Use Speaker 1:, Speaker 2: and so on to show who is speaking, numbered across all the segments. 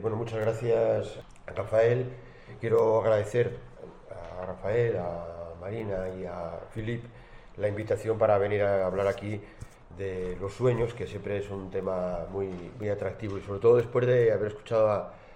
Speaker 1: Bueno, muchas gracias a Rafael. Quiero agradecer a Rafael, a Marina y a Filip la invitación para venir a hablar aquí de los sueños, que siempre es un tema muy atractivo, y sobre todo después de haber escuchado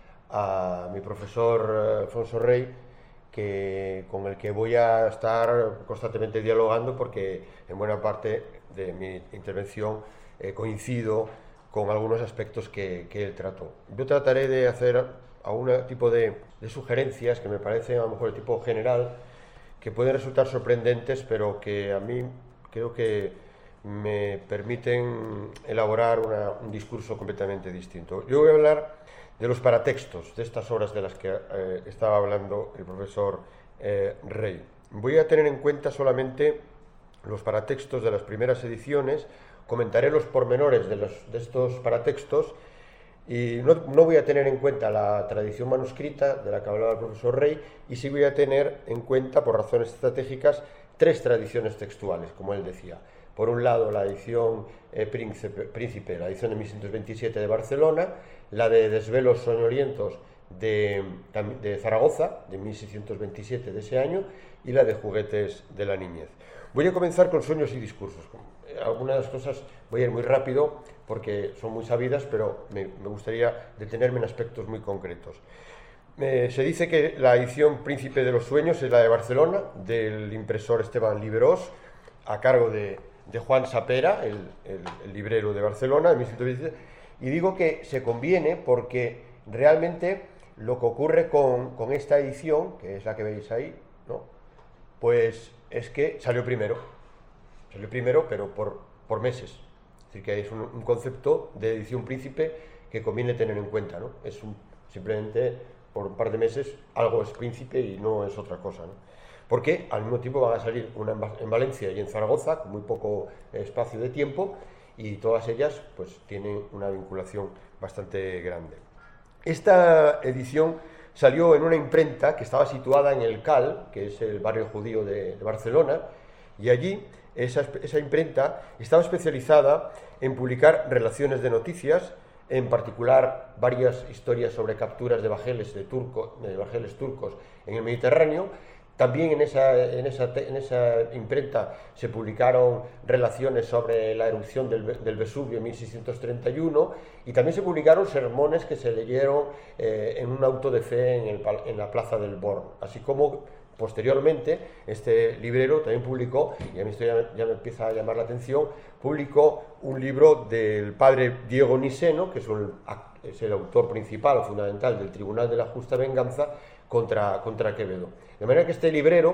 Speaker 1: a mi profesor Alfonso Rey, con el que voy a estar constantemente dialogando, porque en buena parte de mi intervención coincido con algunos aspectos que él trató. Yo trataré de hacer algún tipo de sugerencias que me parecen a lo mejor de tipo general, que pueden resultar sorprendentes, pero que a mí creo que me permiten elaborar un discurso completamente distinto. Yo voy a hablar de los paratextos, de estas obras de las que estaba hablando el profesor Rey. Voy a tener en cuenta solamente los paratextos de las primeras ediciones. Comentaré los pormenores de estos paratextos y no voy a tener en cuenta la tradición manuscrita de la que hablaba el profesor Rey, y sí voy a tener en cuenta, por razones estratégicas, tres tradiciones textuales, como él decía. Por un lado, la edición Príncipe, la edición de 1627 de Barcelona, la de Desvelos soñolientos de Zaragoza, de 1627 de ese año, y la de Juguetes de la niñez. Voy a comenzar con Sueños y discursos. Algunas cosas voy a ir muy rápido porque son muy sabidas, pero me gustaría detenerme en aspectos muy concretos. Se dice que la edición Príncipe de los Sueños es la de Barcelona, del impresor Esteban Liberós, a cargo de Juan Sapera, el librero de Barcelona, de 1627, y digo que se conviene porque realmente lo que ocurre con esta edición, que es la que veis ahí, ¿no?, pues es que salió primero, pero por meses. Es decir, que es un concepto de edición Príncipe que conviene tener en cuenta, ¿no? Simplemente por un par de meses algo es Príncipe y no es otra cosa, ¿no? Porque al mismo tiempo van a salir una en Valencia y en Zaragoza, con muy poco espacio de tiempo, y todas ellas pues tienen una vinculación bastante grande. Esta edición salió en una imprenta que estaba situada en el Cal, que es el barrio judío de Barcelona, y allí esa imprenta estaba especializada en publicar relaciones de noticias, en particular varias historias sobre capturas de bajeles turcos en el Mediterráneo. También en esa imprenta se publicaron relaciones sobre la erupción del Vesubio en 1631, y también se publicaron sermones que se leyeron en un auto de fe en la plaza del Born, así como posteriormente este librero también publicó, y a mí esto ya me empieza a llamar la atención, publicó un libro del padre Diego Niseno, que es el autor principal o fundamental del Tribunal de la Justa Venganza contra Quevedo. De manera que este librero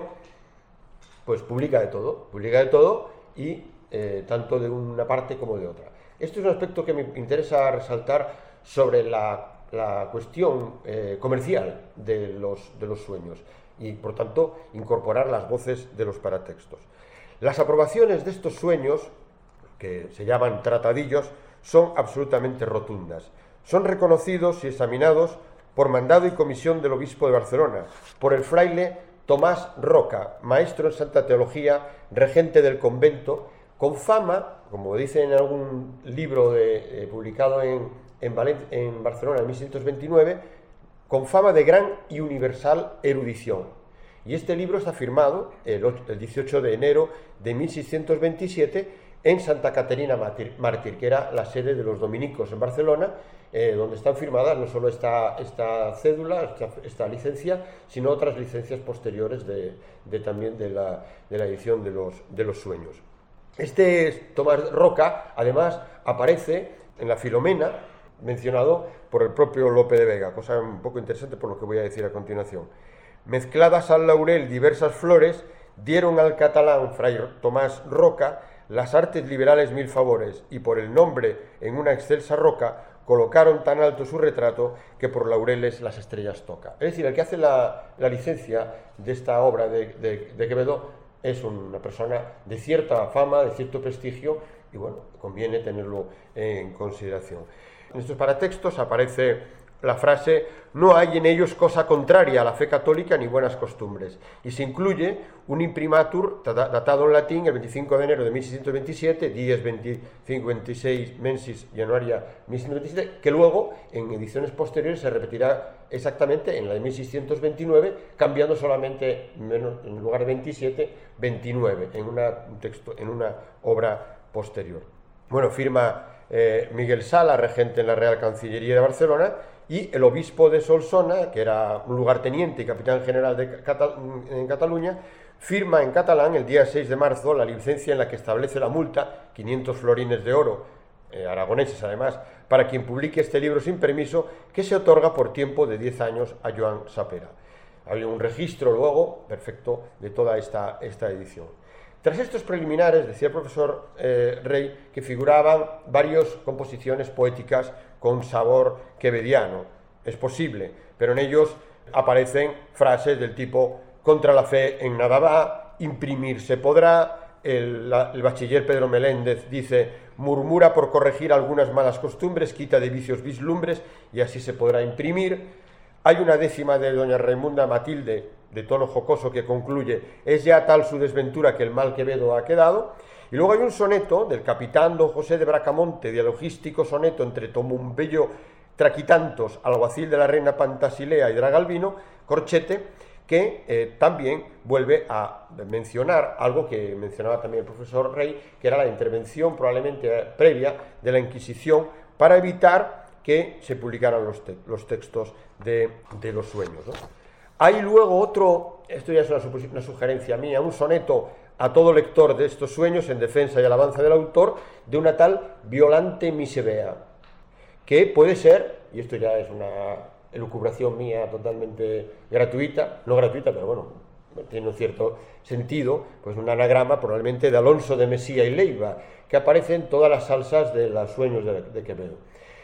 Speaker 1: pues publica de todo y tanto de una parte como de otra. Esto es un aspecto que me interesa resaltar sobre la cuestión comercial de los sueños, y por tanto incorporar las voces de los paratextos. Las aprobaciones de estos sueños, que se llaman tratadillos, son absolutamente rotundas. Son reconocidos y examinados por mandado y comisión del obispo de Barcelona, por el fraile Tomás Roca, maestro en Santa Teología, regente del convento, con fama, como dice en algún libro publicado en Barcelona en 1629, con fama de gran y universal erudición. Y este libro está firmado el 18 de enero de 1627 en Santa Caterina Mártir, que era la sede de los dominicos en Barcelona, donde están firmadas no solo esta cédula, esta licencia, sino otras licencias posteriores también de la edición de los sueños. Este Tomás Roca, además, aparece en la Filomena, mencionado por el propio Lope de Vega, cosa un poco interesante por lo que voy a decir a continuación. Mezcladas al laurel diversas flores, dieron al catalán fray Tomás Roca las artes liberales mil favores, y por el nombre en una excelsa roca colocaron tan alto su retrato que por laureles las estrellas toca. Es decir, el que hace la licencia de esta obra de Quevedo es una persona de cierta fama, de cierto prestigio, y bueno, conviene tenerlo en consideración. En estos paratextos aparece la frase «no hay en ellos cosa contraria a la fe católica ni buenas costumbres», y se incluye un imprimatur datado en latín el 25 de enero de 1627, dies 25-26 mensis januaria 1627, que luego en ediciones posteriores se repetirá exactamente en la de 1629, cambiando solamente, en lugar de 27, 29, en una obra posterior. Bueno, firma Miguel Sala, regente en la Real Cancillería de Barcelona, y el obispo de Solsona, que era un lugarteniente y capitán general en Cataluña, firma en catalán el día 6 de marzo la licencia en la que establece la multa, 500 florines de oro, aragoneses además, para quien publique este libro sin permiso, que se otorga por tiempo de 10 años a Joan Sapera. Hay un registro luego perfecto de toda esta edición. Tras estos preliminares, decía el profesor Rey, que figuraban varias composiciones poéticas con sabor quevediano. Es posible, pero en ellos aparecen frases del tipo «contra la fe en nada va», «imprimir se podrá», el bachiller Pedro Meléndez dice «murmura por corregir algunas malas costumbres, quita de vicios vislumbres y así se podrá imprimir». Hay una décima de doña Raimunda Matilde, de tono jocoso, que concluye «es ya tal su desventura que el mal Quevedo ha quedado». Y luego hay un soneto del capitán don José de Bracamonte, dialogístico soneto entre Tomumbello Traquitantos, alguacil de la reina Pantasilea y Dragalvino, corchete, que también vuelve a mencionar algo que mencionaba también el profesor Rey, que era la intervención probablemente previa de la Inquisición para evitar que se publicaran los textos de los sueños, ¿no? Hay luego otro, esto ya es una sugerencia mía, un soneto a todo lector de estos sueños en defensa y alabanza del autor, de una tal Violante Misebea, que puede ser, y esto ya es una elucubración mía totalmente gratuita, no gratuita, pero bueno, tiene un cierto sentido, pues un anagrama probablemente de Alonso de Mesía y Leiva, que aparece en todas las salsas de los sueños de Quevedo.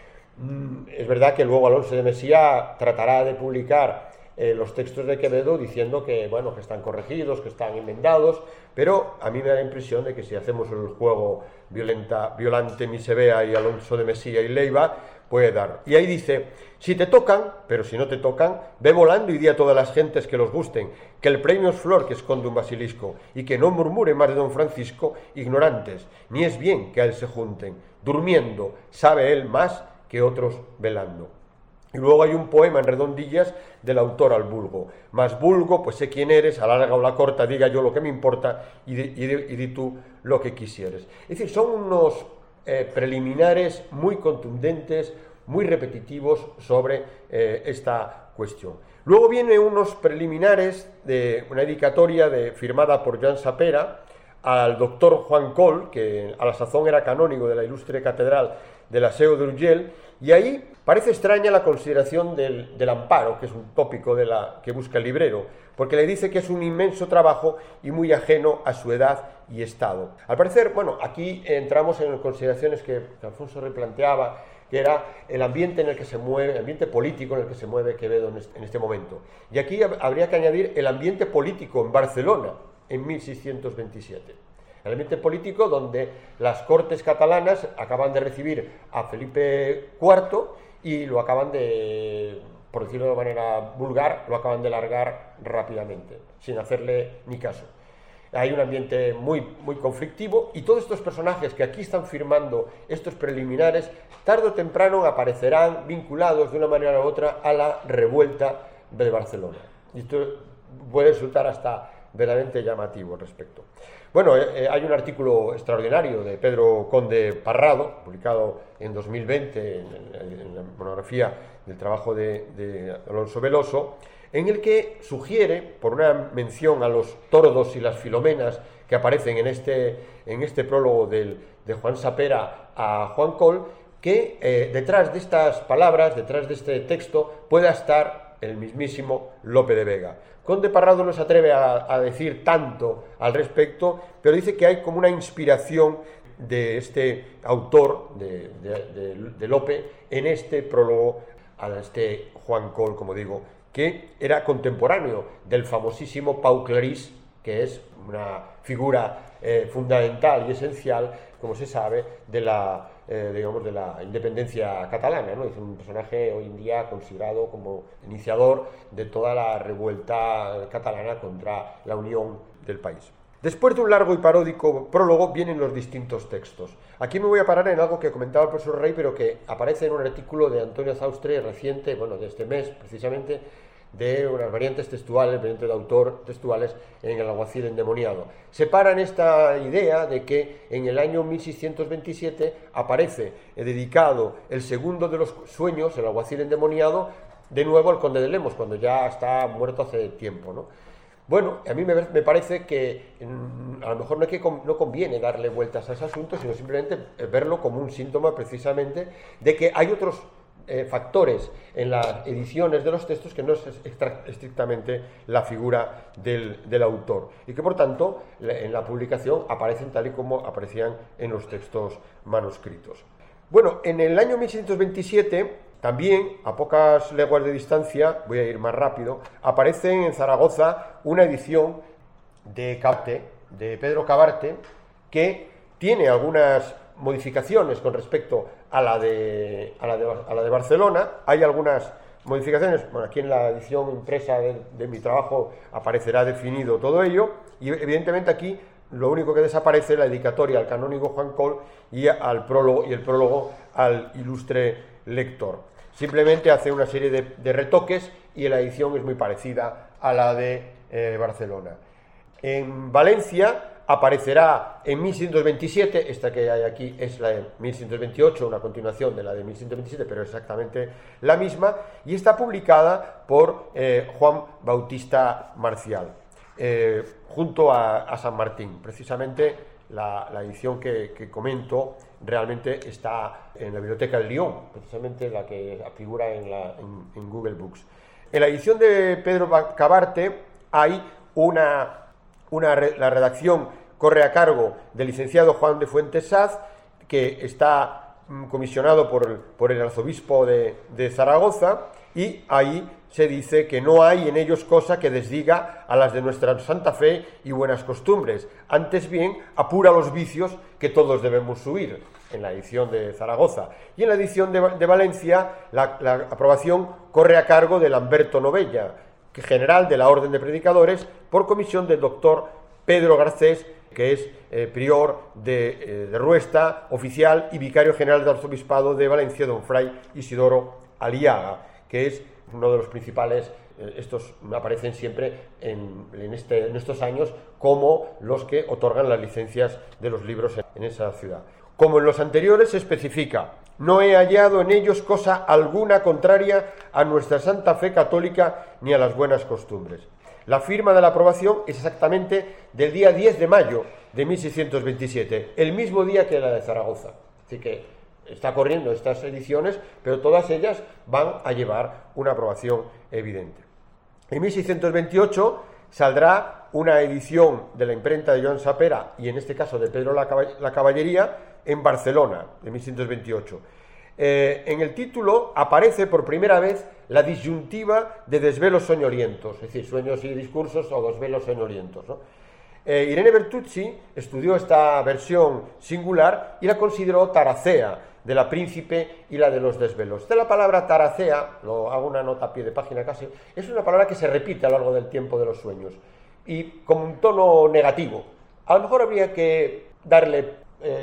Speaker 1: Es verdad que luego Alonso de Mesía tratará de publicar los textos de Quevedo diciendo que, bueno, que están corregidos, que están enmendados, pero a mí me da la impresión de que si hacemos el juego Violante Misebea y Alonso de Mesía y Leiva, puede dar. Y ahí dice, si te tocan, pero si no te tocan, ve volando y di a todas las gentes que los gusten, que el premio es flor que esconde un basilisco, y que no murmure más de don Francisco, ignorantes, ni es bien que a él se junten. Durmiendo, sabe él más que otros velando. Y luego hay un poema en redondillas del autor al vulgo. Más vulgo, pues sé quién eres, a la larga o la corta, diga yo lo que me importa y di tú lo que quisieres. Es decir, son unos preliminares muy contundentes, muy repetitivos sobre esta cuestión. Luego vienen unos preliminares de una dedicatoria firmada por Joan Sapera al doctor Juan Coll, que a la sazón era canónigo de la ilustre catedral de la Seu d'Urgell, y ahí parece extraña la consideración del amparo, que es un tópico que busca el librero, porque le dice que es un inmenso trabajo y muy ajeno a su edad y estado. Al parecer, bueno, aquí entramos en consideraciones que Alfonso replanteaba, que era el ambiente en el que se mueve, el ambiente político en el que se mueve Quevedo en este momento. Y aquí habría que añadir el ambiente político en Barcelona en 1627. El ambiente político donde las Cortes catalanas acaban de recibir a Felipe IV y lo acaban de, por decirlo de manera vulgar, lo acaban de largar rápidamente, sin hacerle ni caso. Hay un ambiente muy, muy conflictivo y todos estos personajes que aquí están firmando estos preliminares, tarde o temprano aparecerán vinculados de una manera u otra a la revuelta de Barcelona. Y esto puede resultar hasta verdaderamente llamativo al respecto. Bueno, hay un artículo extraordinario de Pedro Conde Parrado, publicado en 2020 en la monografía del trabajo de Alonso Veloso, en el que sugiere, por una mención a los tordos y las filomenas que aparecen en este prólogo de Juan Sapera a Juan Coll, que detrás de estas palabras, detrás de este texto, pueda estar el mismísimo Lope de Vega. Conde Parrado no se atreve a decir tanto al respecto, pero dice que hay como una inspiración de este autor, de Lope, en este prólogo a este Juan Coll, como digo, que era contemporáneo del famosísimo Pau Clarís, que es una figura fundamental y esencial, como se sabe, de la digamos, de la independencia catalana, ¿no? Es un personaje hoy en día considerado como iniciador de toda la revuelta catalana contra la unión del país. Después de un largo y paródico prólogo vienen los distintos textos. Aquí me voy a parar en algo que comentaba el profesor Rey, pero que aparece en un artículo de Antonio Zaustre reciente, bueno, de este mes precisamente, de unas variantes textuales, variantes de autor textuales en El alguacil endemoniado. Separan esta idea de que en el año 1627 aparece dedicado el segundo de los sueños, El alguacil endemoniado, de nuevo al conde de Lemos, cuando ya está muerto hace tiempo, ¿no? Bueno, a mí me parece que a lo mejor no conviene darle vueltas a ese asunto, sino simplemente verlo como un síntoma precisamente de que hay otros factores en las ediciones de los textos que no es estrictamente la figura del autor y que por tanto en la publicación aparecen tal y como aparecían en los textos manuscritos. Bueno, en el año 1627 también, a pocas leguas de distancia, voy a ir más rápido, aparece en Zaragoza una edición de Pedro Cabarte, que tiene algunas modificaciones con respecto a la de Barcelona. Hay algunas modificaciones, bueno, aquí en la edición impresa de mi trabajo aparecerá definido todo ello, y evidentemente aquí lo único que desaparece es la dedicatoria al canónigo Juan Coll y el prólogo al ilustre lector. Simplemente hace una serie de retoques y la edición es muy parecida a la de Barcelona. En Valencia aparecerá en 1127, esta que hay aquí es la de 1128, una continuación de la de 1127, pero exactamente la misma, y está publicada por Juan Bautista Marcial, junto a San Martín. Precisamente la edición que comento realmente está en la Biblioteca de Lyon, precisamente la que figura en Google Books. En la edición de Pedro Cabarte hay la redacción corre a cargo del licenciado Juan de Fuentes Saz, que está comisionado por el arzobispo de Zaragoza, y ahí se dice que no hay en ellos cosa que desdiga a las de nuestra santa fe y buenas costumbres, antes bien apura los vicios que todos debemos huir, en la edición de Zaragoza. Y en la edición de Valencia la aprobación corre a cargo de Lamberto Novella, general de la Orden de Predicadores, por comisión del doctor Pedro Garcés, que es prior de Ruesta, oficial y vicario general del arzobispado de Valencia, don Fray Isidoro Aliaga, que es uno de los principales. Estos aparecen siempre en estos años como los que otorgan las licencias de los libros en esa ciudad. Como en los anteriores se especifica: no he hallado en ellos cosa alguna contraria a nuestra santa fe católica ni a las buenas costumbres. La firma de la aprobación es exactamente del día 10 de mayo de 1627, el mismo día que la de Zaragoza. Así que está corriendo estas ediciones, pero todas ellas van a llevar una aprobación evidente. En 1628 saldrá una edición de la imprenta de Joan Sapera, y en este caso de Pedro la Caballería, en Barcelona, de 1628. En el título aparece por primera vez la disyuntiva de desvelos soñolientos, es decir, sueños y discursos o desvelos soñolientos, ¿no? Irene Bertuzzi estudió esta versión singular y la consideró taracea de la Príncipe y la de los desvelos. De la palabra taracea, lo hago una nota a pie de página casi, es una palabra que se repite a lo largo del tiempo de los sueños y con un tono negativo. A lo mejor habría que darle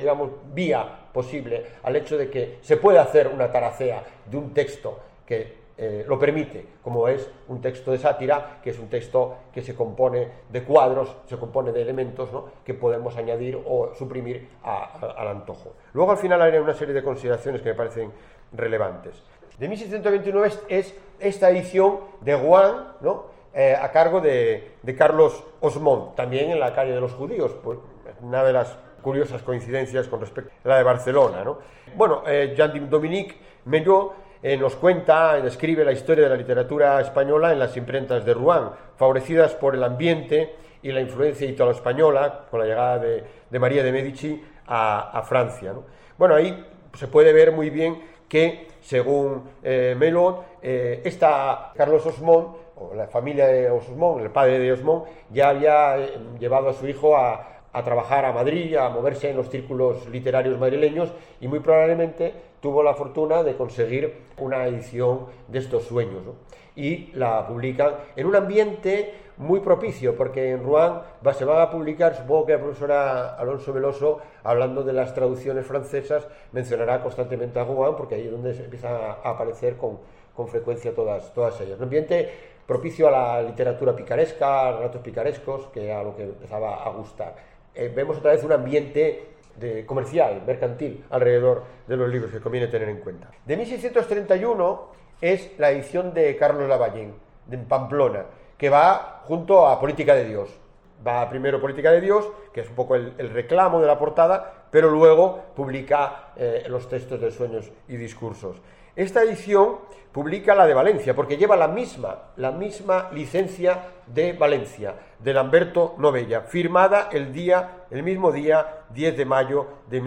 Speaker 1: vía posible al hecho de que se puede hacer una taracea de un texto que lo permite, como es un texto de sátira, que es un texto que se compone de cuadros, se compone de elementos, ¿no?, que podemos añadir o suprimir al antojo. Luego al final haré una serie de consideraciones que me parecen relevantes. De 1629 es esta edición de Rouen, ¿no?, a cargo de Carlos Osmond, también en la calle de los judíos, pues una de las curiosas coincidencias con respecto a la de Barcelona, ¿no? Bueno, Jean-Dominique Mellot nos describe la historia de la literatura española en las imprentas de Rouen, favorecidas por el ambiente y la influencia italo-española con la llegada de María de Medici a Francia, ¿no? Bueno, ahí se puede ver muy bien que, según Mellot, Carlos Osmond, o la familia de Osmond, el padre de Osmond, ya había llevado a su hijo a a trabajar a Madrid, a moverse en los círculos literarios madrileños y muy probablemente tuvo la fortuna de conseguir una edición de estos sueños, ¿no? Y la publican en un ambiente muy propicio, porque en Rouen se va a publicar, supongo que la profesora Alonso Veloso, hablando de las traducciones francesas, mencionará constantemente a Rouen, porque ahí es donde se empiezan a aparecer con frecuencia todas ellas. Un ambiente propicio a la literatura picaresca, a relatos picarescos, que era lo que empezaba a gustar. Vemos otra vez un ambiente comercial, mercantil, alrededor de los libros que conviene tener en cuenta. De 1631 es la edición de Carlos Lavallén, de Pamplona, que va junto a Política de Dios. Va primero Política de Dios, que es un poco el reclamo de la portada, pero luego publica los textos de Sueños y Discursos. Esta edición publica la de Valencia, porque lleva la misma licencia de Valencia, de Lamberto Novella, firmada el mismo día 10 de mayo de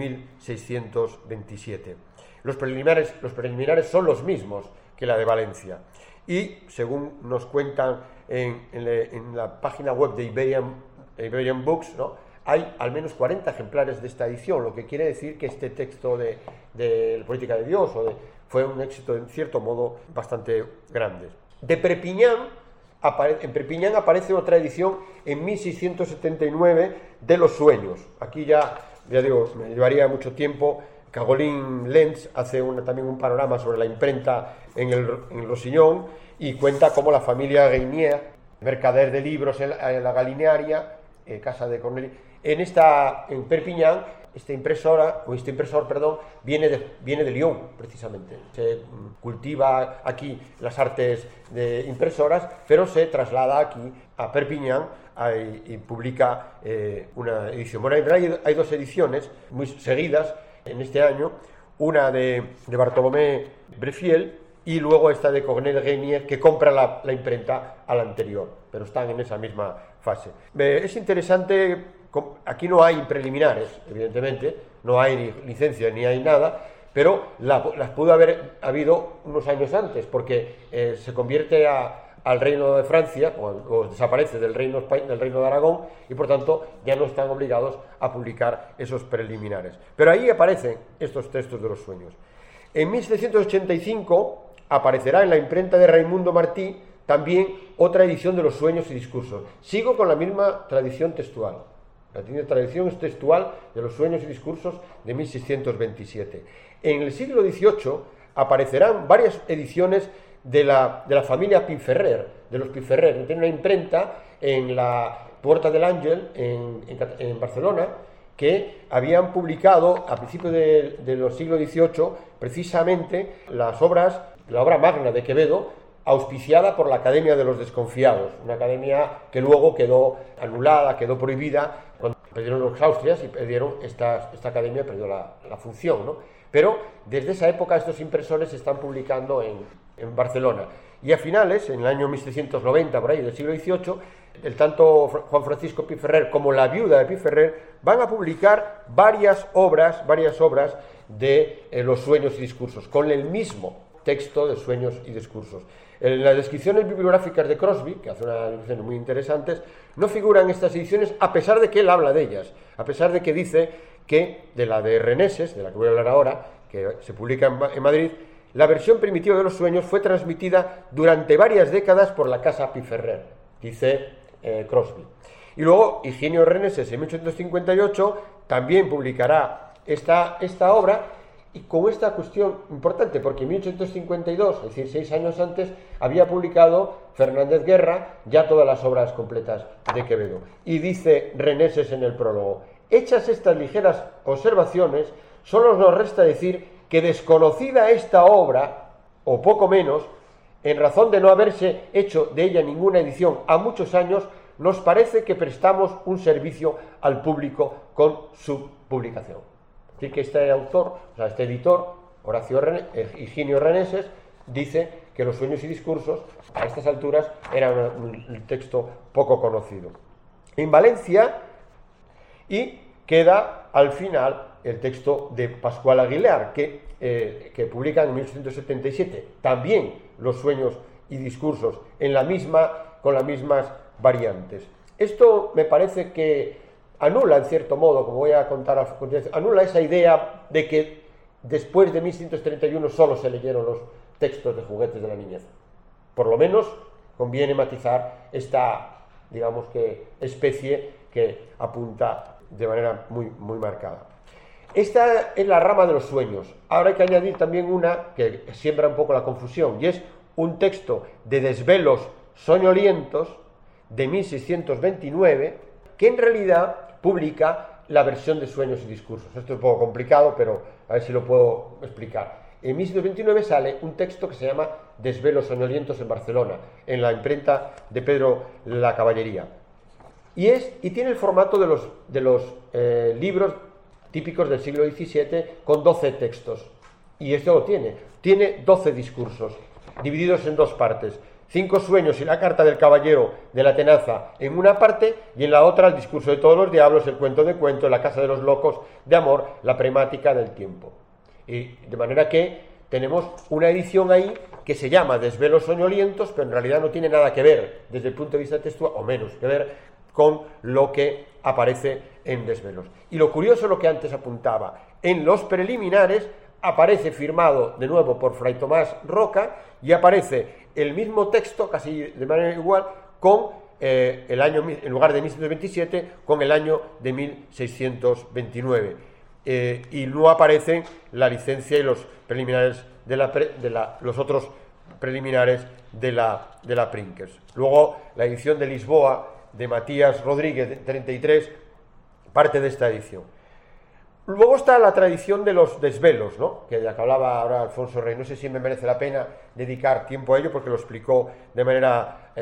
Speaker 1: 1627. Los preliminares son los mismos que la de Valencia. Y, según nos cuentan en la página web de Iberian Books, ¿no?, hay al menos 40 ejemplares de esta edición, lo que quiere decir que este texto de Política de Dios fue un éxito, en cierto modo, bastante grande. De Perpiñán, en Perpiñán aparece otra edición en 1679 de Los Sueños. Aquí ya digo, me llevaría mucho tiempo. Cagolín Lenz hace también un panorama sobre la imprenta en el Rosillón y cuenta cómo la familia Guénier, mercader de libros en la Galinearia, casa de Corneli, en Perpiñán, este impresor, viene de Lyon, precisamente. Se cultiva aquí las artes de impresoras, pero se traslada aquí a Perpiñán y publica una edición. Bueno, en realidad hay dos ediciones muy seguidas en este año, una de Bartolomé Brefiel y luego esta de Cornel Guénier, que compra la imprenta a la anterior, pero están en esa misma fase. Es interesante, aquí no hay preliminares, evidentemente, no hay ni licencia ni hay nada, pero las pudo haber habido unos años antes, porque se convierte al reino de Francia, o desaparece del reino de Aragón, y por tanto ya no están obligados a publicar esos preliminares. Pero ahí aparecen estos textos de los sueños. En 1785 aparecerá en la imprenta de Raimundo Martí también otra edición de los Sueños y Discursos. Sigo con la misma tradición textual. La tradición es textual de los Sueños y Discursos de 1627. En el siglo XVIII aparecerán varias ediciones de la familia Piferrer, de los Piferrer. Tiene una imprenta en la Puerta del Ángel, en Barcelona, que habían publicado a principios de los siglos XVIII precisamente la obra magna de Quevedo, auspiciada por la Academia de los Desconfiados, una academia que luego quedó anulada, quedó prohibida cuando perdieron los Austrias y esta academia perdió la función, ¿no? Pero desde esa época estos impresores están publicando en Barcelona. Y a finales, en el año 1790, por ahí, del siglo XVIII, el tanto Juan Francisco Piferrer como la viuda de Piferrer van a publicar varias obras de los Sueños y Discursos, con el mismo texto de Sueños y Discursos. En las descripciones bibliográficas de Crosby, que hace unas descripciones muy interesantes, no figuran estas ediciones, a pesar de que él habla de ellas, a pesar de que dice que de la de Reneses, de la que voy a hablar ahora, que se publica en Madrid, la versión primitiva de los Sueños fue transmitida durante varias décadas por la casa Piferrer, dice Crosby. Y luego Higinio Reneses en 1858 también publicará esta obra, y con esta cuestión importante, porque en 1852, es decir, 6 años antes, había publicado Fernández Guerra ya todas las obras completas de Quevedo. Y dice Reneses en el prólogo: hechas estas ligeras observaciones, solo nos resta decir que, desconocida esta obra, o poco menos, en razón de no haberse hecho de ella ninguna edición a muchos años, nos parece que prestamos un servicio al público con su publicación. Es decir, que este autor, este editor, Higinio Reneses, dice que los Sueños y Discursos, a estas alturas, eran un texto poco conocido. En Valencia, y queda al final el texto de Pascual Aguilar, que publica en 1877, también los Sueños y Discursos, con las mismas variantes. Esto me parece que anula en cierto modo, como voy a contar a continuación, anula esa idea de que después de 1631 solo se leyeron los textos de Juguetes de la Niñez. Por lo menos conviene matizar esta, digamos que, especie que apunta de manera muy marcada. Esta es la rama de los sueños. Ahora hay que añadir también una que siembra un poco la confusión, y es un texto de desvelos soñolientos de 1629, que en realidad publica la versión de Sueños y Discursos. Esto es un poco complicado, pero a ver si lo puedo explicar. En 1629 sale un texto que se llama Desvelos soñolientos en Barcelona, en la imprenta de Pedro la Caballería. Y tiene el formato de los libros típicos del siglo XVII, con 12 textos. Y esto lo tiene. Tiene 12 discursos, divididos en dos partes. 5 sueños y la carta del caballero de la tenaza en una parte, y en la otra el discurso de todos los diablos, el cuento de cuentos, la casa de los locos de amor, la premática del tiempo. Y de manera que tenemos una edición ahí que se llama Desvelos soñolientos, pero en realidad no tiene nada que ver desde el punto de vista textual, o menos que ver con lo que aparece en Desvelos. Y lo curioso es lo que antes apuntaba. En los preliminares aparece firmado de nuevo por Fray Tomás Roca, y aparece el mismo texto, casi de manera igual, con el año, en lugar de 1627, con el año de 1629. Y no aparecen la licencia y los preliminares los otros preliminares de la Prinkers. Luego, la edición de Lisboa de Matías Rodríguez, 33, parte de esta edición. Luego está la tradición de los desvelos, ¿no?, que de la que hablaba ahora Alfonso Rey. No sé si me merece la pena dedicar tiempo a ello, porque lo explicó de manera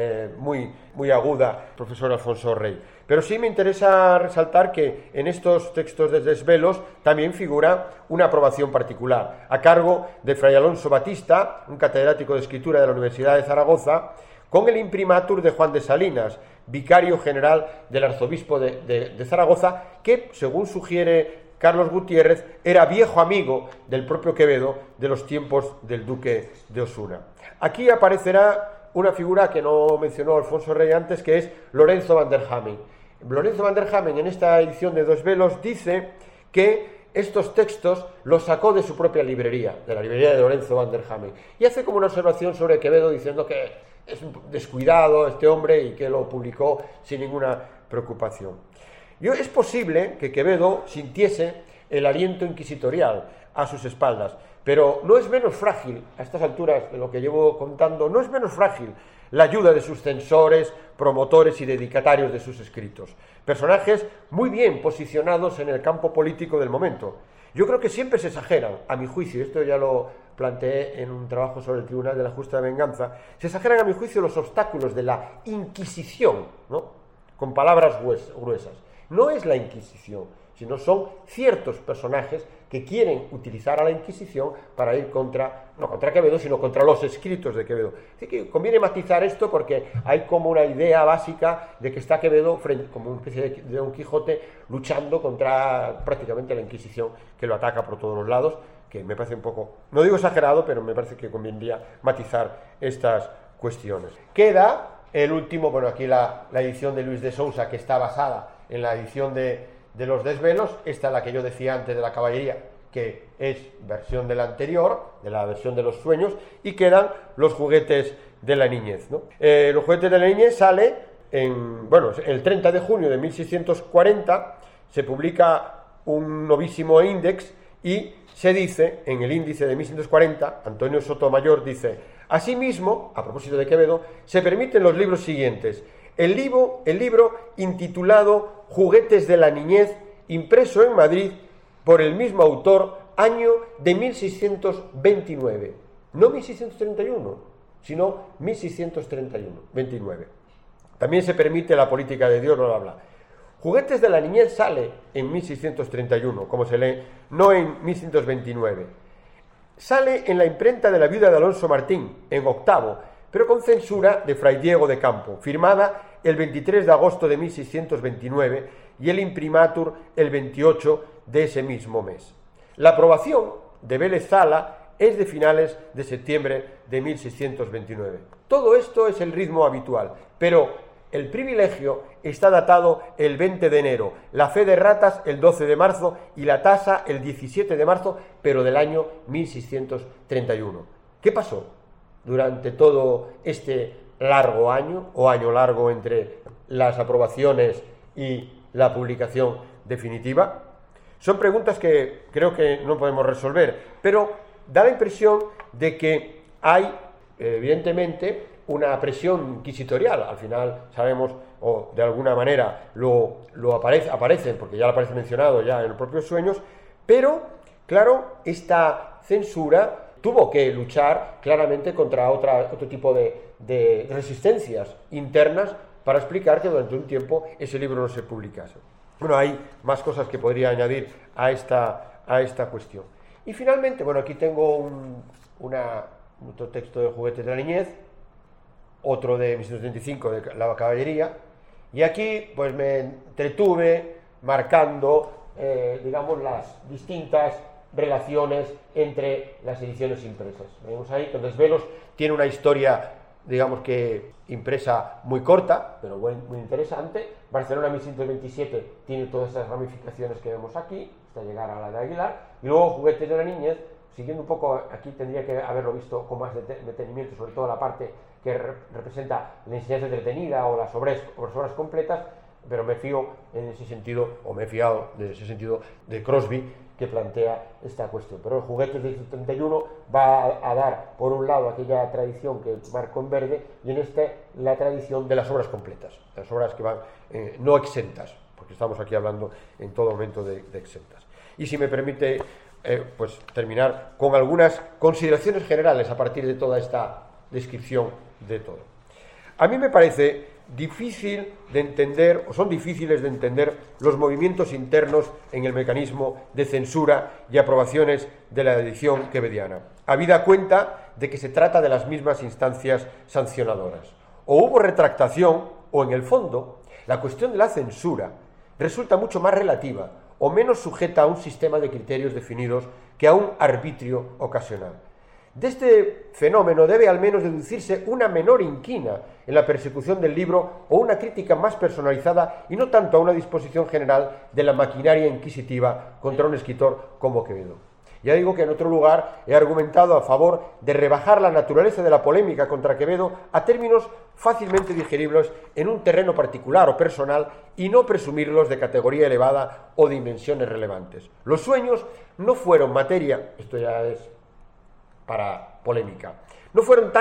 Speaker 1: muy aguda el profesor Alfonso Rey. Pero sí me interesa resaltar que en estos textos de desvelos también figura una aprobación particular, a cargo de Fray Alonso Batista, un catedrático de escritura de la Universidad de Zaragoza, con el imprimatur de Juan de Salinas, vicario general del arzobispo de Zaragoza, que, según sugiere Carlos Gutiérrez, era viejo amigo del propio Quevedo de los tiempos del duque de Osuna. Aquí aparecerá una figura que no mencionó Alfonso Rey antes, que es Lorenzo van der Hamen. Lorenzo van der Hamen, en esta edición de Desvelos, dice que estos textos los sacó de su propia librería, de la librería de Lorenzo van der Hamen, y hace como una observación sobre Quevedo, diciendo que es un descuidado este hombre y que lo publicó sin ninguna preocupación. Es posible que Quevedo sintiese el aliento inquisitorial a sus espaldas, pero no es menos frágil, a estas alturas de lo que llevo contando, no es menos frágil la ayuda de sus censores, promotores y dedicatarios de sus escritos. Personajes muy bien posicionados en el campo político del momento. Yo creo que siempre se exageran, a mi juicio, esto ya lo planteé en un trabajo sobre el Tribunal de la Justa Venganza, se exageran a mi juicio los obstáculos de la Inquisición, ¿no?, con palabras gruesas. No es la Inquisición, sino son ciertos personajes que quieren utilizar a la Inquisición para ir no contra Quevedo, sino contra los escritos de Quevedo. Así que conviene matizar esto, porque hay como una idea básica de que está Quevedo como una especie de Don Quijote luchando contra prácticamente la Inquisición, que lo ataca por todos los lados, que me parece un poco, no digo exagerado, pero me parece que convendría matizar estas cuestiones. Queda el último, bueno, aquí la edición de Luis de Sousa, que está basada en la edición de los Desvelos. Esta es la que yo decía antes de la Caballería, que es versión de la anterior, de la versión de los Sueños, y quedan los Juguetes de la Niñez, ¿no? Los Juguetes de la Niñez sale el 30 de junio de 1640, se publica un novísimo índex, y se dice, en el índice de 1640, Antonio Sotomayor dice: asimismo, a propósito de Quevedo, se permiten los libros siguientes: el libro intitulado Juguetes de la Niñez, impreso en Madrid por el mismo autor, año de 1629. No 1631, sino 1629. También se permite La política de Dios, bla. Juguetes de la Niñez sale en 1631, como se lee, no en 1629. Sale en la imprenta de la viuda de Alonso Martín, en octavo, pero con censura de Fray Diego de Campo, firmada el 23 de agosto de 1629 y el imprimatur el 28 de ese mismo mes. La aprobación de Vélez Zala es de finales de septiembre de 1629. Todo esto es el ritmo habitual, pero El Privilegio está datado el 20 de enero, La fe de ratas el 12 de marzo y La tasa el 17 de marzo, pero del año 1631. ¿Qué pasó durante todo este largo año, o año largo entre las aprobaciones y la publicación definitiva? Son preguntas que creo que no podemos resolver, pero da la impresión de que hay, evidentemente, una presión inquisitorial. Al final sabemos, o de alguna manera aparecen, porque ya lo aparece mencionado ya en los propios Sueños, pero, claro, esta censura tuvo que luchar claramente contra otro tipo de resistencias internas para explicar que durante un tiempo ese libro no se publicase. Bueno, hay más cosas que podría añadir a esta cuestión. Y finalmente, bueno, aquí tengo otro texto de Juguetes de la Niñez, otro de 1635 de la Caballería, y aquí pues me entretuve marcando, digamos, las distintas relaciones entre las ediciones impresas. Vemos ahí que el Desvelos tiene una historia, digamos que impresa muy corta, pero muy interesante. Barcelona 1127 tiene todas esas ramificaciones que vemos aquí, hasta llegar a la de Aguilar, y luego Juguetes de la Niñez, siguiendo un poco, aquí tendría que haberlo visto con más detenimiento, sobre todo la parte que representa la enseñanza entretenida o las obras completas, pero me fío en ese sentido, o me he fiado en ese sentido de Crosby, que plantea esta cuestión. Pero el Juguetes de 71 va a dar, por un lado, aquella tradición que marco en verde, y en la tradición de las obras completas, las obras que van no exentas, porque estamos aquí hablando en todo momento de exentas. Y si me permite, pues terminar con algunas consideraciones generales a partir de toda esta descripción de todo. A mí me parece difícil de entender, o son difíciles de entender, los movimientos internos en el mecanismo de censura y aprobaciones de la edición quevediana, habida cuenta de que se trata de las mismas instancias sancionadoras. O hubo retractación, o en el fondo, la cuestión de la censura resulta mucho más relativa o menos sujeta a un sistema de criterios definidos que a un arbitrio ocasional. De este fenómeno debe al menos deducirse una menor inquina en la persecución del libro o una crítica más personalizada y no tanto a una disposición general de la maquinaria inquisitiva contra un escritor como Quevedo. Ya digo que en otro lugar he argumentado a favor de rebajar la naturaleza de la polémica contra Quevedo a términos fácilmente digeribles en un terreno particular o personal y no presumirlos de categoría elevada o dimensiones relevantes. Los Sueños no fueron materia, esto ya es para polémica, no fueron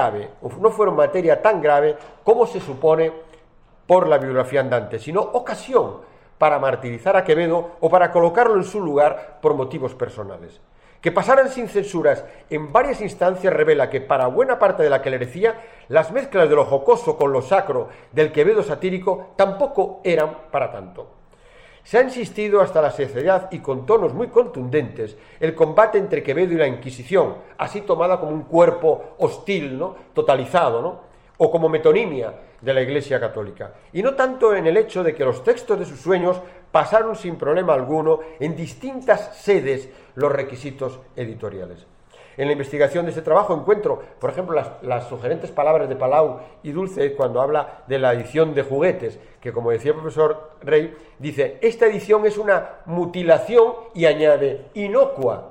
Speaker 1: materia tan grave como se supone por la bibliografía andante, sino ocasión para martirizar a Quevedo o para colocarlo en su lugar por motivos personales. Que pasaran sin censuras en varias instancias revela que para buena parte de la clerecía las mezclas de lo jocoso con lo sacro del Quevedo satírico tampoco eran para tanto. Se ha insistido hasta la saciedad y con tonos muy contundentes el combate entre Quevedo y la Inquisición, así tomada como un cuerpo hostil, ¿no?, totalizado, ¿no?, o como metonimia de la Iglesia Católica, y no tanto en el hecho de que los textos de sus Sueños pasaron sin problema alguno en distintas sedes los requisitos editoriales. En la investigación de este trabajo encuentro, por ejemplo, las sugerentes palabras de Palau y Dulce cuando habla de la edición de Juguetes, que, como decía el profesor Rey, dice: esta edición es una mutilación, y añade, inocua,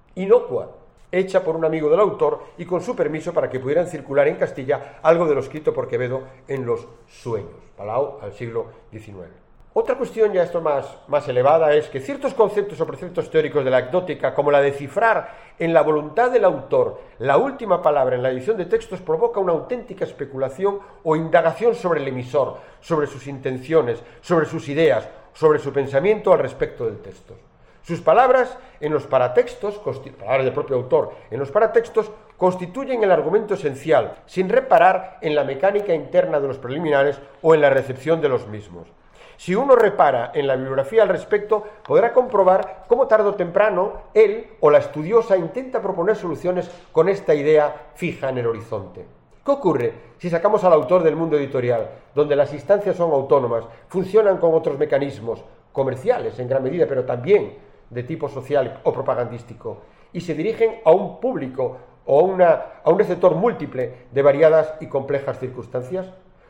Speaker 1: hecha por un amigo del autor y con su permiso para que pudieran circular en Castilla algo de lo escrito por Quevedo en los Sueños. Palau al siglo XIX. Otra cuestión, ya esto más elevada, es que ciertos conceptos o preceptos teóricos de la anecdótica, como la de cifrar en la voluntad del autor la última palabra en la edición de textos, provoca una auténtica especulación o indagación sobre el emisor, sobre sus intenciones, sobre sus ideas, sobre su pensamiento al respecto del texto. Sus palabras en los paratextos, palabras del propio autor, en los paratextos constituyen el argumento esencial, sin reparar en la mecánica interna de los preliminares o en la recepción de los mismos. Si uno repara en la bibliografía al respecto, podrá comprobar cómo tarde o temprano él o la estudiosa intenta proponer soluciones con esta idea fija en el horizonte. ¿Qué ocurre si sacamos al autor del mundo editorial, donde las instancias son autónomas, funcionan con otros mecanismos comerciales en gran medida, pero también de tipo social o propagandístico, y se dirigen a un público o a un receptor múltiple de variadas y complejas circunstancias?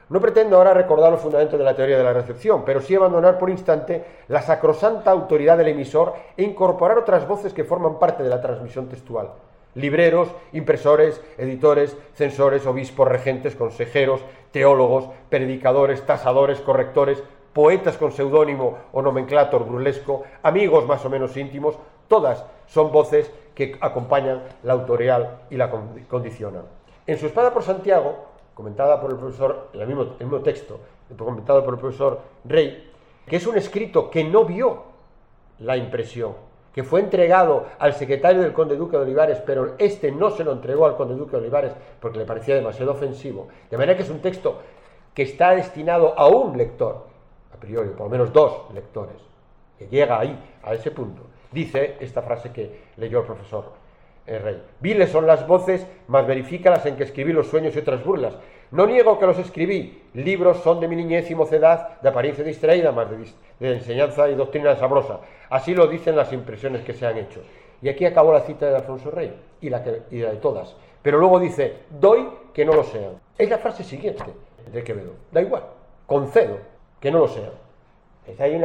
Speaker 1: No pretendo ahora recordar los fundamentos de la teoría de la recepción, pero sí abandonar por instante la sacrosanta autoridad del emisor e incorporar otras voces que forman parte de la transmisión textual. Libreros, impresores, editores, censores, obispos, regentes, consejeros, teólogos, predicadores, tasadores, correctores, poetas con seudónimo o nomenclátor burlesco, amigos más o menos íntimos, todas son voces que acompañan la autorial y la condicionan. En su Espada por Santiago, comentada por el profesor, el mismo texto, comentado por el profesor Rey, que es un escrito que no vio la impresión, que fue entregado al secretario del conde duque de Olivares, pero este no se lo entregó al conde duque de Olivares porque le parecía demasiado ofensivo, de manera que es un texto que está destinado a un lector, a priori, por lo menos dos lectores, que llega ahí, a ese punto. Dice esta frase que leyó el profesor Rey: viles son las voces, mas verifícalas en que escribí los sueños y otras burlas. No niego que los escribí, libros son de mi niñez y mocedad, de apariencia distraída, mas de enseñanza y doctrina sabrosa. Así lo dicen las impresiones que se han hecho. Y aquí acabó la cita de Alfonso Rey, y la de todas. Pero luego dice: doy que no lo sean. Es la frase siguiente de Quevedo. Da igual, concedo que no lo sean. Hay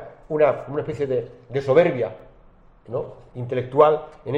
Speaker 1: una especie de soberbia, ¿no?, intelectual en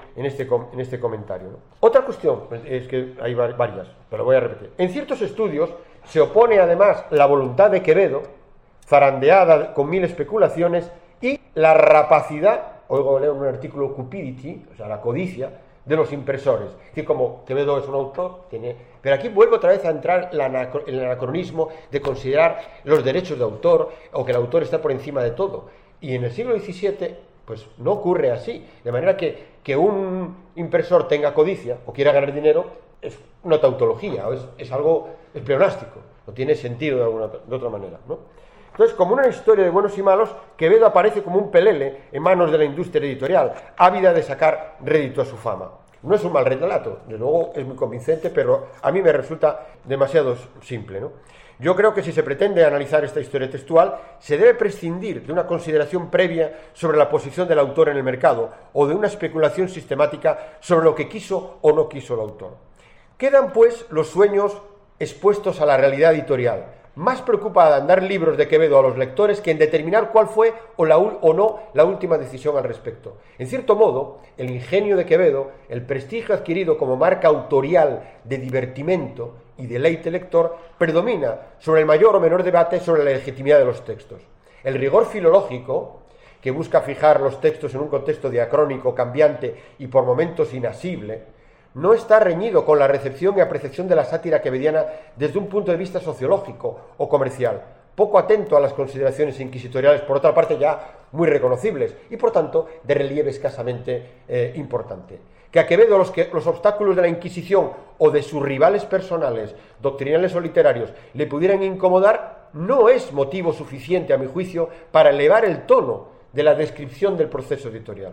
Speaker 1: este comentario, ¿no? Otra cuestión, es que hay varias, pero voy a repetir. En ciertos estudios se opone además la voluntad de Quevedo, zarandeada con mil especulaciones, y la rapacidad, oigo leo en un artículo, cupidity, o sea, la codicia de los impresores. Es decir, como Quevedo es un autor, pero aquí vuelvo otra vez a entrar el anacronismo de considerar los derechos de autor, o que el autor está por encima de todo. Y en el siglo XVII pues no ocurre así, de manera que un impresor tenga codicia o quiera ganar dinero es una tautología, es algo, es pleonástico, no tiene sentido de otra manera, ¿no? Entonces, como una historia de buenos y malos, Quevedo aparece como un pelele en manos de la industria editorial, ávida de sacar rédito a su fama. No es un mal relato, de luego es muy convincente, pero a mí me resulta demasiado simple, ¿no? Yo creo que si se pretende analizar esta historia textual, se debe prescindir de una consideración previa sobre la posición del autor en el mercado, o de una especulación sistemática sobre lo que quiso o no quiso el autor. Quedan, pues, los sueños expuestos a la realidad editorial, más preocupada en dar libros de Quevedo a los lectores que en determinar cuál fue o no la última decisión al respecto. En cierto modo, el ingenio de Quevedo, el prestigio adquirido como marca autorial de divertimento y deleite lector, predomina sobre el mayor o menor debate sobre la legitimidad de los textos. El rigor filológico, que busca fijar los textos en un contexto diacrónico, cambiante y por momentos inasible, no está reñido con la recepción y apreciación de la sátira quevediana desde un punto de vista sociológico o comercial, poco atento a las consideraciones inquisitoriales, por otra parte ya muy reconocibles, y por tanto de relieve escasamente importante. Que a Quevedo los obstáculos de la Inquisición o de sus rivales personales, doctrinales o literarios, le pudieran incomodar, no es motivo suficiente, a mi juicio, para elevar el tono de la descripción del proceso editorial.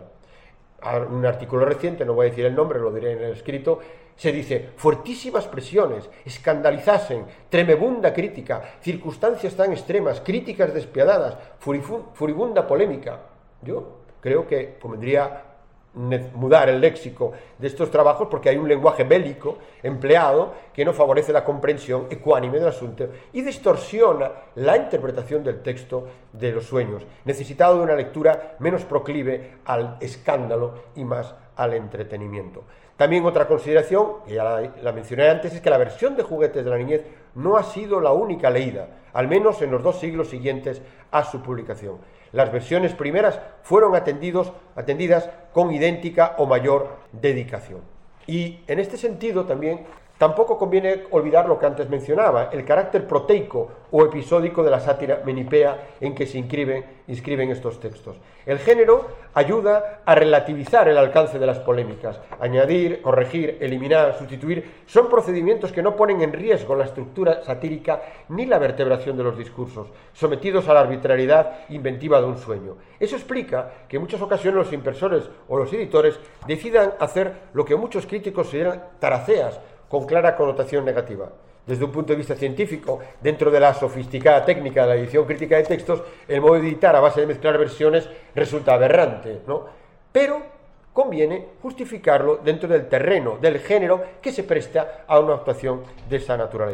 Speaker 1: Un artículo reciente, no voy a decir el nombre, lo diré en el escrito, se dice: fuertísimas presiones, escandalizasen, tremebunda crítica, circunstancias tan extremas, críticas despiadadas, furibunda polémica. Yo creo que convendría mudar el léxico de estos trabajos, porque hay un lenguaje bélico empleado que no favorece la comprensión ecuánime del asunto y distorsiona la interpretación del texto de los sueños, necesitado de una lectura menos proclive al escándalo y más al entretenimiento. También otra consideración, que ya la mencioné antes, es que la versión de Juguetes de la Niñez no ha sido la única leída, al menos en los 2 siglos siguientes a su publicación. Las versiones primeras fueron atendidas con idéntica o mayor dedicación. Y en este sentido también tampoco conviene olvidar lo que antes mencionaba, el carácter proteico o episódico de la sátira menipea en que se inscriben estos textos. El género ayuda a relativizar el alcance de las polémicas. Añadir, corregir, eliminar, sustituir son procedimientos que no ponen en riesgo la estructura satírica ni la vertebración de los discursos, sometidos a la arbitrariedad inventiva de un sueño. Eso explica que en muchas ocasiones los impresores o los editores decidan hacer lo que muchos críticos consideran taraceas con clara connotación negativa. Desde un punto de vista científico, dentro de la sofisticada técnica de la edición crítica de textos, el modo de editar a base de mezclar versiones resulta aberrante, ¿no? Pero conviene justificarlo dentro del terreno, del género que se presta a una actuación de esa naturaleza.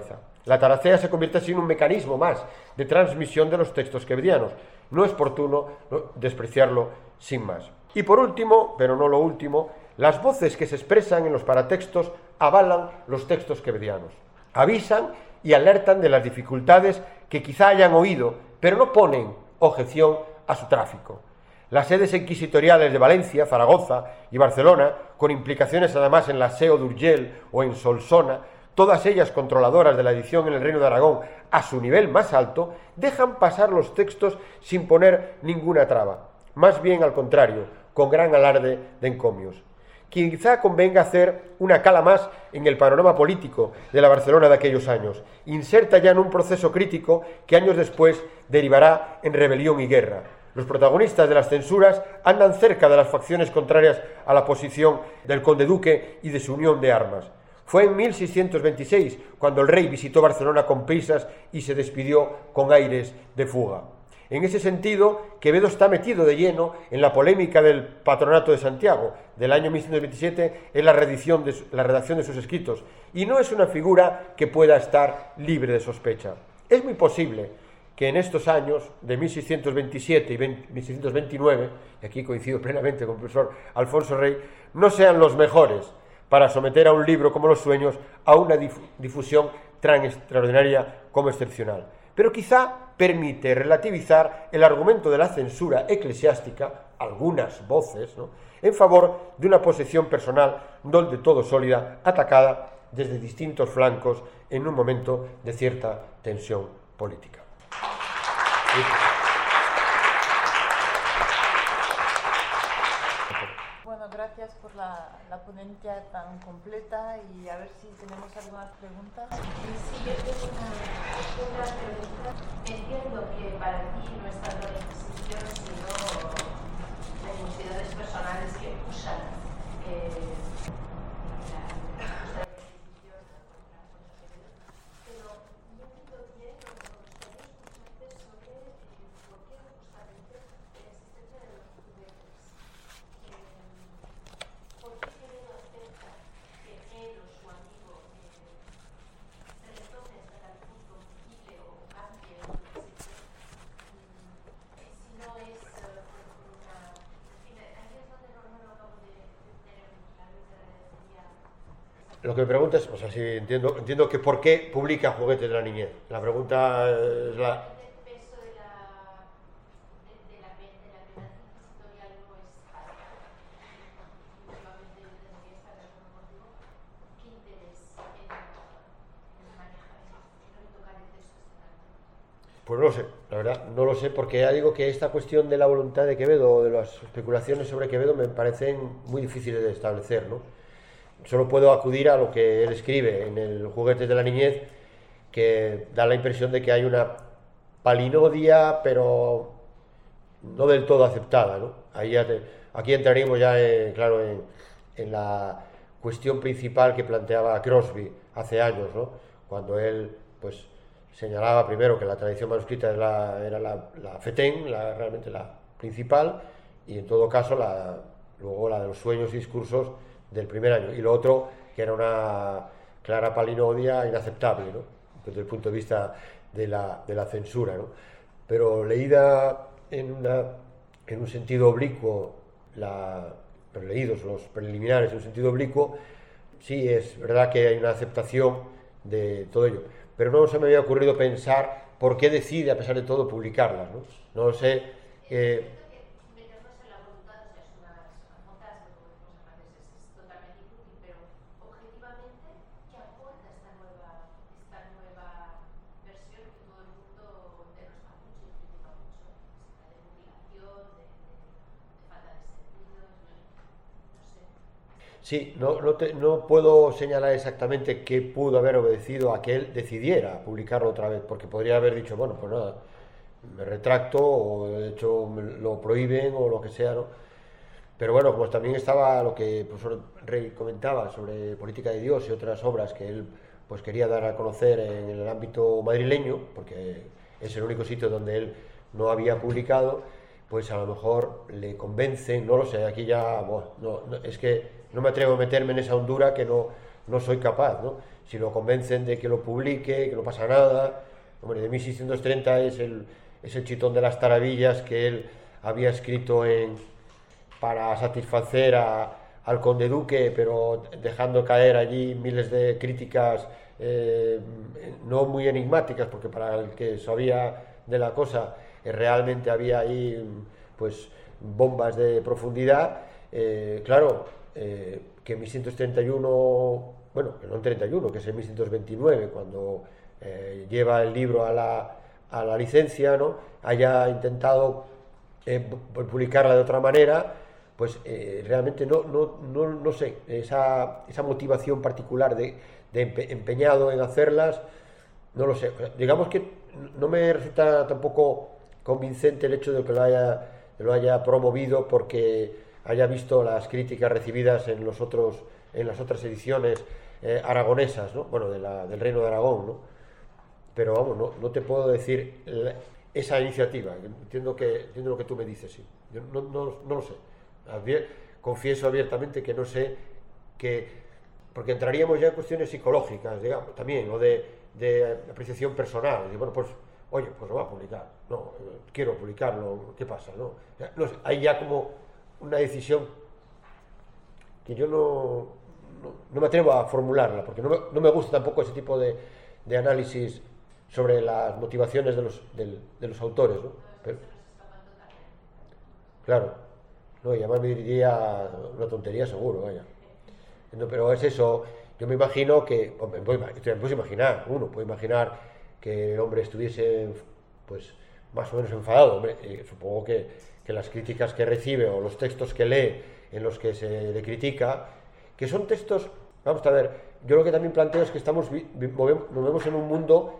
Speaker 1: La taracea se convierte así en un mecanismo más de transmisión de los textos quevedianos. No es oportuno despreciarlo sin más. Y por último, pero no lo último, las voces que se expresan en los paratextos avalan los textos quevedianos. Avisan y alertan de las dificultades que quizá hayan oído, pero no ponen objeción a su tráfico. Las sedes inquisitoriales de Valencia, Zaragoza y Barcelona, con implicaciones además en la SEO de Urgell o en Solsona, todas ellas controladoras de la edición en el Reino de Aragón a su nivel más alto, dejan pasar los textos sin poner ninguna traba. Más bien al contrario, con gran alarde de encomios. Quizá convenga hacer una cala más en el panorama político de la Barcelona de aquellos años. Inserta ya en un proceso crítico que años después derivará en rebelión y guerra. Los protagonistas de las censuras andan cerca de las facciones contrarias a la posición del conde duque y de su unión de armas. Fue en 1626 cuando el rey visitó Barcelona con prisas y se despidió con aires de fuga. En ese sentido, Quevedo está metido de lleno en la polémica del Patronato de Santiago del año 1627 en la redacción de sus escritos, y no es una figura que pueda estar libre de sospecha. Es muy posible que en estos años de 1627 y 1629, y aquí coincido plenamente con el profesor Alfonso Rey, no sean los mejores para someter a un libro como Los Sueños a una difusión tan extraordinaria como excepcional. Pero quizá permite relativizar el argumento de la censura eclesiástica, algunas voces, ¿no?, en favor de una posición personal no del todo sólida, atacada desde distintos flancos en un momento de cierta tensión política.
Speaker 2: Bueno, gracias por la ponencia tan completa y a ver si tenemos algunas preguntas.
Speaker 3: Sí, yo tengo una pregunta. Entiendo que para ti no es tanto la Inquisición, sino necesidades personales que usan la Inquisición contra Quevedo. Pero no entiendo bien, me gustaría escucharte sobre por qué justamente la existencia de los juguetes. ¿Por qué Quevedo acepta que él o su amigo se le tome hasta tal punto, quite o cambie lo que se si no es una... En fin, ahí es donde no lo acabo de tener muy claro y te agradecería...
Speaker 1: Lo que me pregunta es, o sea, si entiendo que por qué publica Juguetes de la Niñez. La pregunta es la...
Speaker 3: El peso de la amenaza inquisitorial no es alta. Efectivamente, yo tendría que estar de acuerdo contigo. ¿Qué interés en manejar, en tocar el texto este tanto?
Speaker 1: Pues no lo sé, la verdad, no lo sé, porque ya digo que esta cuestión de la voluntad de Quevedo o de las especulaciones sobre Quevedo me parecen muy difíciles de establecer, ¿no? Solo puedo acudir a lo que él escribe en el Juguetes de la Niñez, que da la impresión de que hay una palinodia, pero no del todo aceptada, ¿no? Aquí entraríamos ya, claro, en la cuestión principal que planteaba Crosby hace años, ¿no? Cuando él, pues, señalaba primero que la tradición manuscrita era la FETEN, realmente la principal, y en todo caso luego la de los sueños y discursos del primer año, y lo otro que era una clara palinodia inaceptable, ¿no?, desde el punto de vista de la censura, ¿no? Pero leída en un sentido oblicuo, pero leídos los preliminares en un sentido oblicuo, sí es verdad que hay una aceptación de todo ello, pero no se me había ocurrido pensar por qué decide, a pesar de todo, publicarlas, ¿no? No lo sé.
Speaker 3: Meternos en la voluntad, o sea, es unas notas, lo podemos llamar, es totalmente inútil, pero objetivamente, ¿qué aporta esta nueva versión que todo el mundo denospa mucho y critica mucho? De mutilación, de falta de sentido, no sé.
Speaker 1: Sí, no puedo señalar exactamente qué pudo haber obedecido a que él decidiera publicarlo otra vez, porque podría haber dicho, bueno, pues nada, me retracto, o de hecho lo prohíben, o lo que sea, ¿no? Pero bueno, pues también estaba lo que el profesor Rey comentaba sobre Política de Dios y otras obras que él pues quería dar a conocer en el ámbito madrileño, porque es el único sitio donde él no había publicado, pues a lo mejor le convencen, no lo sé, aquí ya, bueno, es que no me atrevo a meterme en esa hondura que no soy capaz, ¿no? si lo convencen de que lo publique, que no pasa nada. Hombre, de 1630 es el Chitón de las Taravillas que él había escrito para satisfacer al conde duque, pero dejando caer allí miles de críticas no muy enigmáticas, porque para el que sabía de la cosa realmente había ahí pues bombas de profundidad. Claro, que en 1631, bueno, que no en 31, que es en 1629, cuando lleva el libro a la licencia, ¿no?, haya intentado publicarla de otra manera, pues realmente no sé, esa motivación particular de empeñado en hacerlas, no lo sé. Digamos que no me resulta tampoco convincente el hecho de que lo haya promovido porque haya visto las críticas recibidas en las otras ediciones aragonesas, ¿no? Bueno, del Reino de Aragón, ¿no? Pero vamos, no te puedo decir esa iniciativa. Entiendo lo que tú me dices, sí. Yo no lo sé. Confieso abiertamente que no sé porque entraríamos ya en cuestiones psicológicas, digamos, también, o de apreciación personal. Y bueno, pues, oye, pues lo va a publicar. No, quiero publicarlo, ¿qué pasa? No sé, hay ya como una decisión que yo no me atrevo a formularla, porque no me gusta tampoco ese tipo de análisis sobre las motivaciones de los autores, ¿no? Pero, claro, no, y además me diría una tontería seguro, vaya. No, pero es eso, yo me imagino que, hombre, uno puede imaginar que el hombre estuviese, pues, más o menos enfadado. Hombre, supongo que las críticas que recibe o los textos que lee en los que se le critica, que son textos, vamos a ver, yo lo que también planteo es que nos movemos en un mundo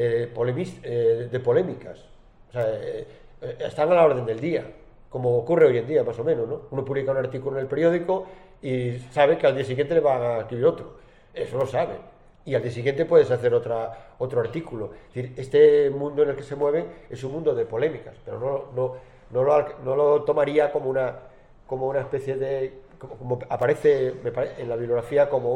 Speaker 1: de polémicas, o sea, están a la orden del día, como ocurre hoy en día, más o menos, ¿no? Uno publica un artículo en el periódico y sabe que al día siguiente le van a escribir otro, eso lo sabe, y al día siguiente puedes hacer otro artículo. Es decir, este mundo en el que se mueven es un mundo de polémicas, pero no lo tomaría como una especie de, como aparece en la bibliografía, como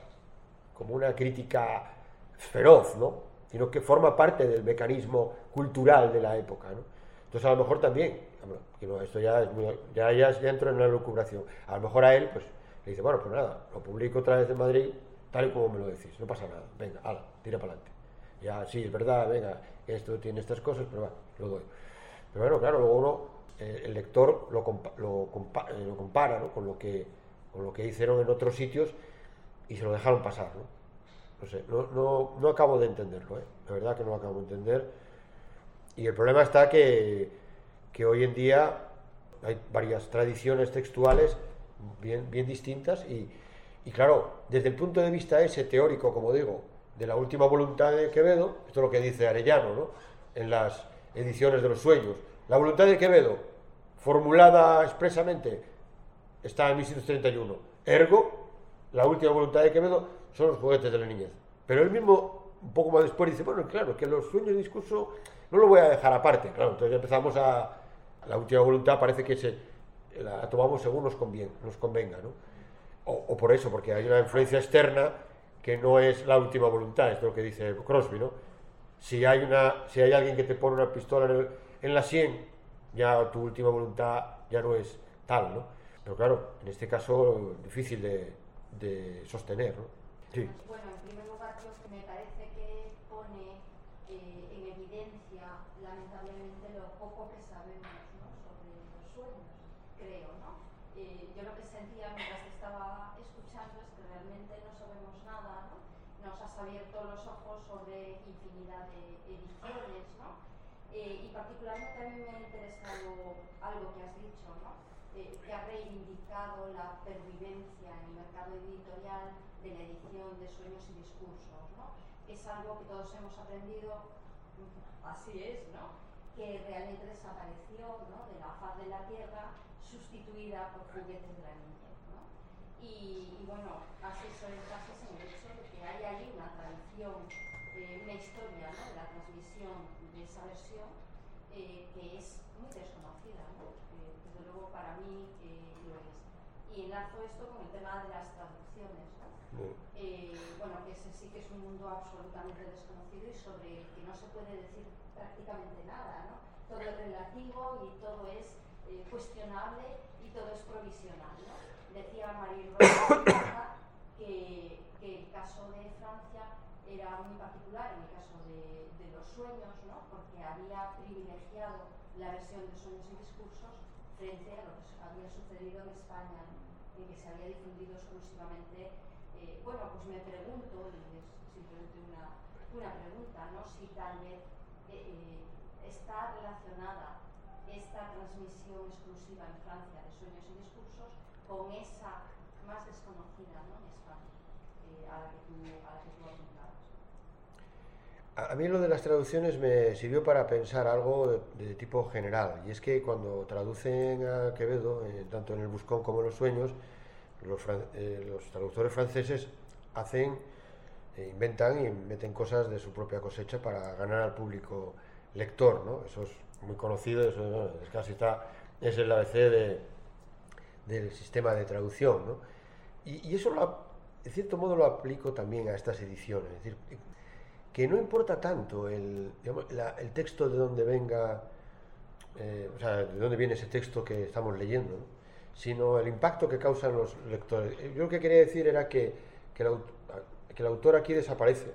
Speaker 1: una crítica feroz, ¿no? Sino que forma parte del mecanismo cultural de la época, ¿no? Entonces a lo mejor también, esto ya es ya entro en una lucubración, a lo mejor a él pues le dice, bueno, pues nada, lo publico otra vez en Madrid tal y como me lo decís, no pasa nada, venga, hala, tira para adelante, ya sí, es verdad, venga, esto tiene estas cosas, pero va, lo doy. Pero bueno, claro, luego el lector lo compara, ¿no?, con lo que hicieron en otros sitios y se lo dejaron pasar, ¿no? No sé, no acabo de entenderlo, ¿eh? La verdad que no lo acabo de entender. Y el problema está que hoy en día hay varias tradiciones textuales bien distintas y claro, desde el punto de vista ese teórico, como digo, de la última voluntad de Quevedo, esto es lo que dice Arellano, ¿no?, en las ediciones de los sueños, la voluntad de Quevedo, formulada expresamente, está en 1631, ergo, la última voluntad de Quevedo son los juguetes de la niñez. Pero él mismo, un poco más después, dice, bueno, claro, que los sueños de discurso no lo voy a dejar aparte. Claro, entonces ya empezamos la última voluntad parece que la tomamos según nos convenga, ¿no? O por eso, porque hay una influencia externa que no es la última voluntad, es lo que dice Crosby, ¿no? Si hay alguien que te pone una pistola en la sien, ya tu última voluntad ya no es tal, ¿no? Pero claro, en este caso difícil de sostener, ¿no? Sí.
Speaker 3: Bueno, en primer lugar, creo que me parece que pone en evidencia, lamentablemente, lo poco que sabemos, ¿no?, sobre los sueños, creo, ¿no? Yo lo que sentía mientras estaba escuchando es que realmente no sabemos nada, ¿no? Nos has abierto los ojos sobre infinidad de ediciones, ¿no? Y particularmente a mí me ha interesado algo que has dicho, ¿no? Que ha reivindicado la pervivencia en el mercado editorial de la edición de Sueños y Discursos, ¿no? Es algo que todos hemos aprendido, así es, ¿no?, que realmente desapareció, ¿no?, de la faz de la tierra, sustituida por Juguetes de la niñez, ¿no? Y bueno, casi soy énfasis en el hecho de que hay ahí una tradición, una historia, ¿no?, de la transmisión de esa versión que es muy desconocida, ¿no? Desde luego para mí lo es. Y enlazo esto con el tema de las traducciones, ¿no? Bueno, que ese sí que es un mundo absolutamente desconocido y sobre el que no se puede decir prácticamente nada, ¿no? Todo es relativo y todo es cuestionable y todo es provisional, ¿no? Decía Marie Rosa que el caso de Francia era muy particular en el caso de los sueños, ¿no? Porque había privilegiado la versión de Sueños y Discursos frente a lo que había sucedido en España, ¿no? En que se había difundido exclusivamente. Bueno, pues me pregunto, y es simplemente una pregunta, ¿no? Si tal vez está relacionada esta transmisión exclusiva en Francia de Sueños y Discursos con esa más desconocida, ¿no? En España, a la que tú apuntabas.
Speaker 1: A mí lo de las traducciones me sirvió para pensar algo de tipo general, y es que cuando traducen a Quevedo, tanto en El Buscón como en Los Sueños, los traductores franceses inventan y meten cosas de su propia cosecha para ganar al público lector, ¿no? Eso es muy conocido, eso, ¿no? Es el ABC del sistema de traducción, ¿no? Y eso, de cierto modo, lo aplico también a estas ediciones. Es decir, que no importa tanto el texto de dónde venga, o sea, de dónde viene ese texto que estamos leyendo, ¿no? Sino el impacto que causan los lectores. Yo lo que quería decir era que el autor aquí desaparece,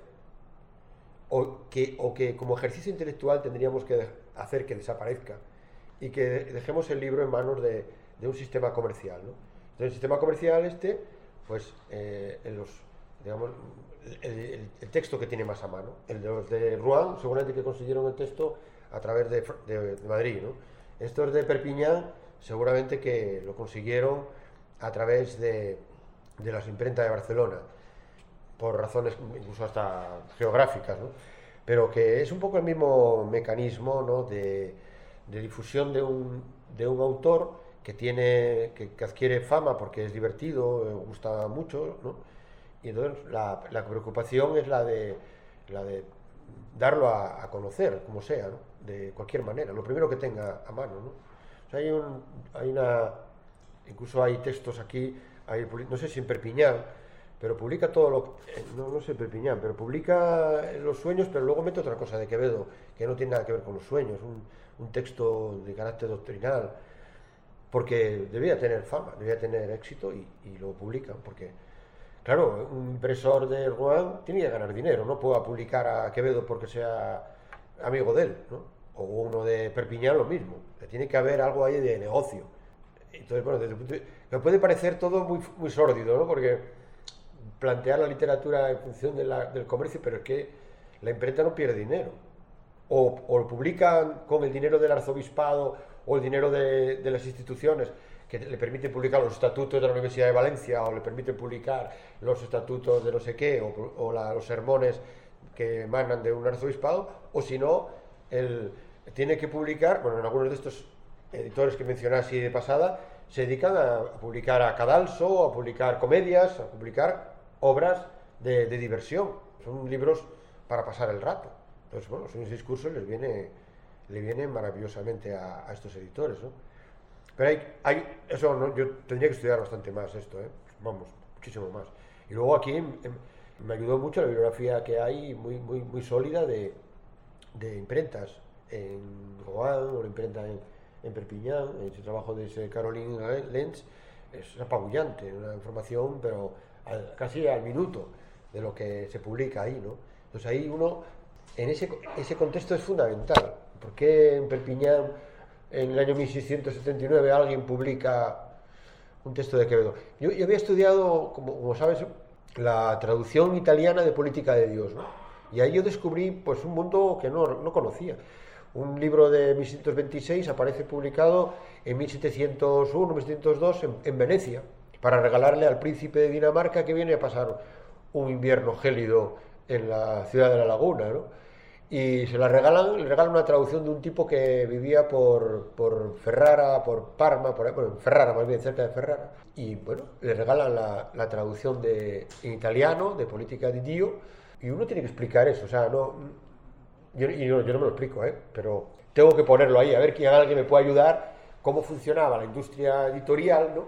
Speaker 1: o que como ejercicio intelectual tendríamos que hacer que desaparezca y que dejemos el libro en manos de un sistema comercial, ¿no? Entonces, el sistema comercial pues digamos, el texto que tiene más a mano. El de los de Rouen seguramente que consiguieron el texto a través de Madrid, ¿no? Estos de Perpiñán seguramente que lo consiguieron a través de las imprentas de Barcelona, por razones incluso hasta geográficas, ¿no? Pero que es un poco el mismo mecanismo, ¿no? de difusión de un autor que adquiere fama porque es divertido, gusta mucho, ¿no? Y entonces la preocupación es la de darlo a conocer, como sea, ¿no? De cualquier manera, lo primero que tenga a mano, ¿no? O sea, incluso hay textos aquí, no sé si en Perpiñán, pero publica todo no sé Perpiñán, pero publica Los Sueños, pero luego mete otra cosa de Quevedo, que no tiene nada que ver con Los Sueños, un texto de carácter doctrinal, porque debía tener fama, debía tener éxito y lo publican, porque, claro, un impresor de Rouen tiene que ganar dinero, no puede publicar a Quevedo porque sea amigo de él, ¿no? O uno de Perpiñán lo mismo, tiene que haber algo ahí de negocio. Entonces, bueno, me puede parecer todo muy, muy sórdido, ¿no? Porque plantear la literatura en función del comercio, pero es que la imprenta no pierde dinero. O lo publican con el dinero del arzobispado o el dinero de las instituciones que le permiten publicar los estatutos de la Universidad de Valencia, o le permiten publicar los estatutos de no sé qué, o los sermones que emanan de un arzobispado, o si no, tiene que publicar, bueno, en algunos de estos editores que mencioné así de pasada, se dedican a publicar a cadalso, a publicar comedias, a publicar obras de diversión. Son libros para pasar el rato. Entonces, bueno, Sueños y Discursos le vienen maravillosamente a estos editores, ¿no? Pero eso, ¿no? Yo tendría que estudiar bastante más esto, vamos, muchísimo más. Y luego aquí me ayudó mucho la bibliografía que hay muy, muy, muy sólida de imprentas en Rouen, o la imprenta en Perpiñán. Ese trabajo de Caroline Lenz es apabullante, una información, pero casi al minuto de lo que se publica ahí, ¿no? Entonces ahí uno, en ese contexto es fundamental. ¿Por qué en Perpiñán, en el año 1679, alguien publica un texto de Quevedo? Yo había estudiado, como sabes, la traducción italiana de Política de Dios, ¿no? Y ahí yo descubrí pues un mundo que no conocía. Un libro de 1626 aparece publicado en 1701, 1702 en Venecia, para regalarle al príncipe de Dinamarca que viene a pasar un invierno gélido en la ciudad de La Laguna, ¿no? Y le regalan una traducción de un tipo que vivía por Ferrara, por Parma, bueno, Ferrara más bien, cerca de Ferrara. Y bueno, le regalan la traducción en italiano de Política di Dio, y uno tiene que explicar eso. O sea, yo no me lo explico, pero tengo que ponerlo ahí, a ver si alguien me puede ayudar, cómo funcionaba la industria editorial, ¿no?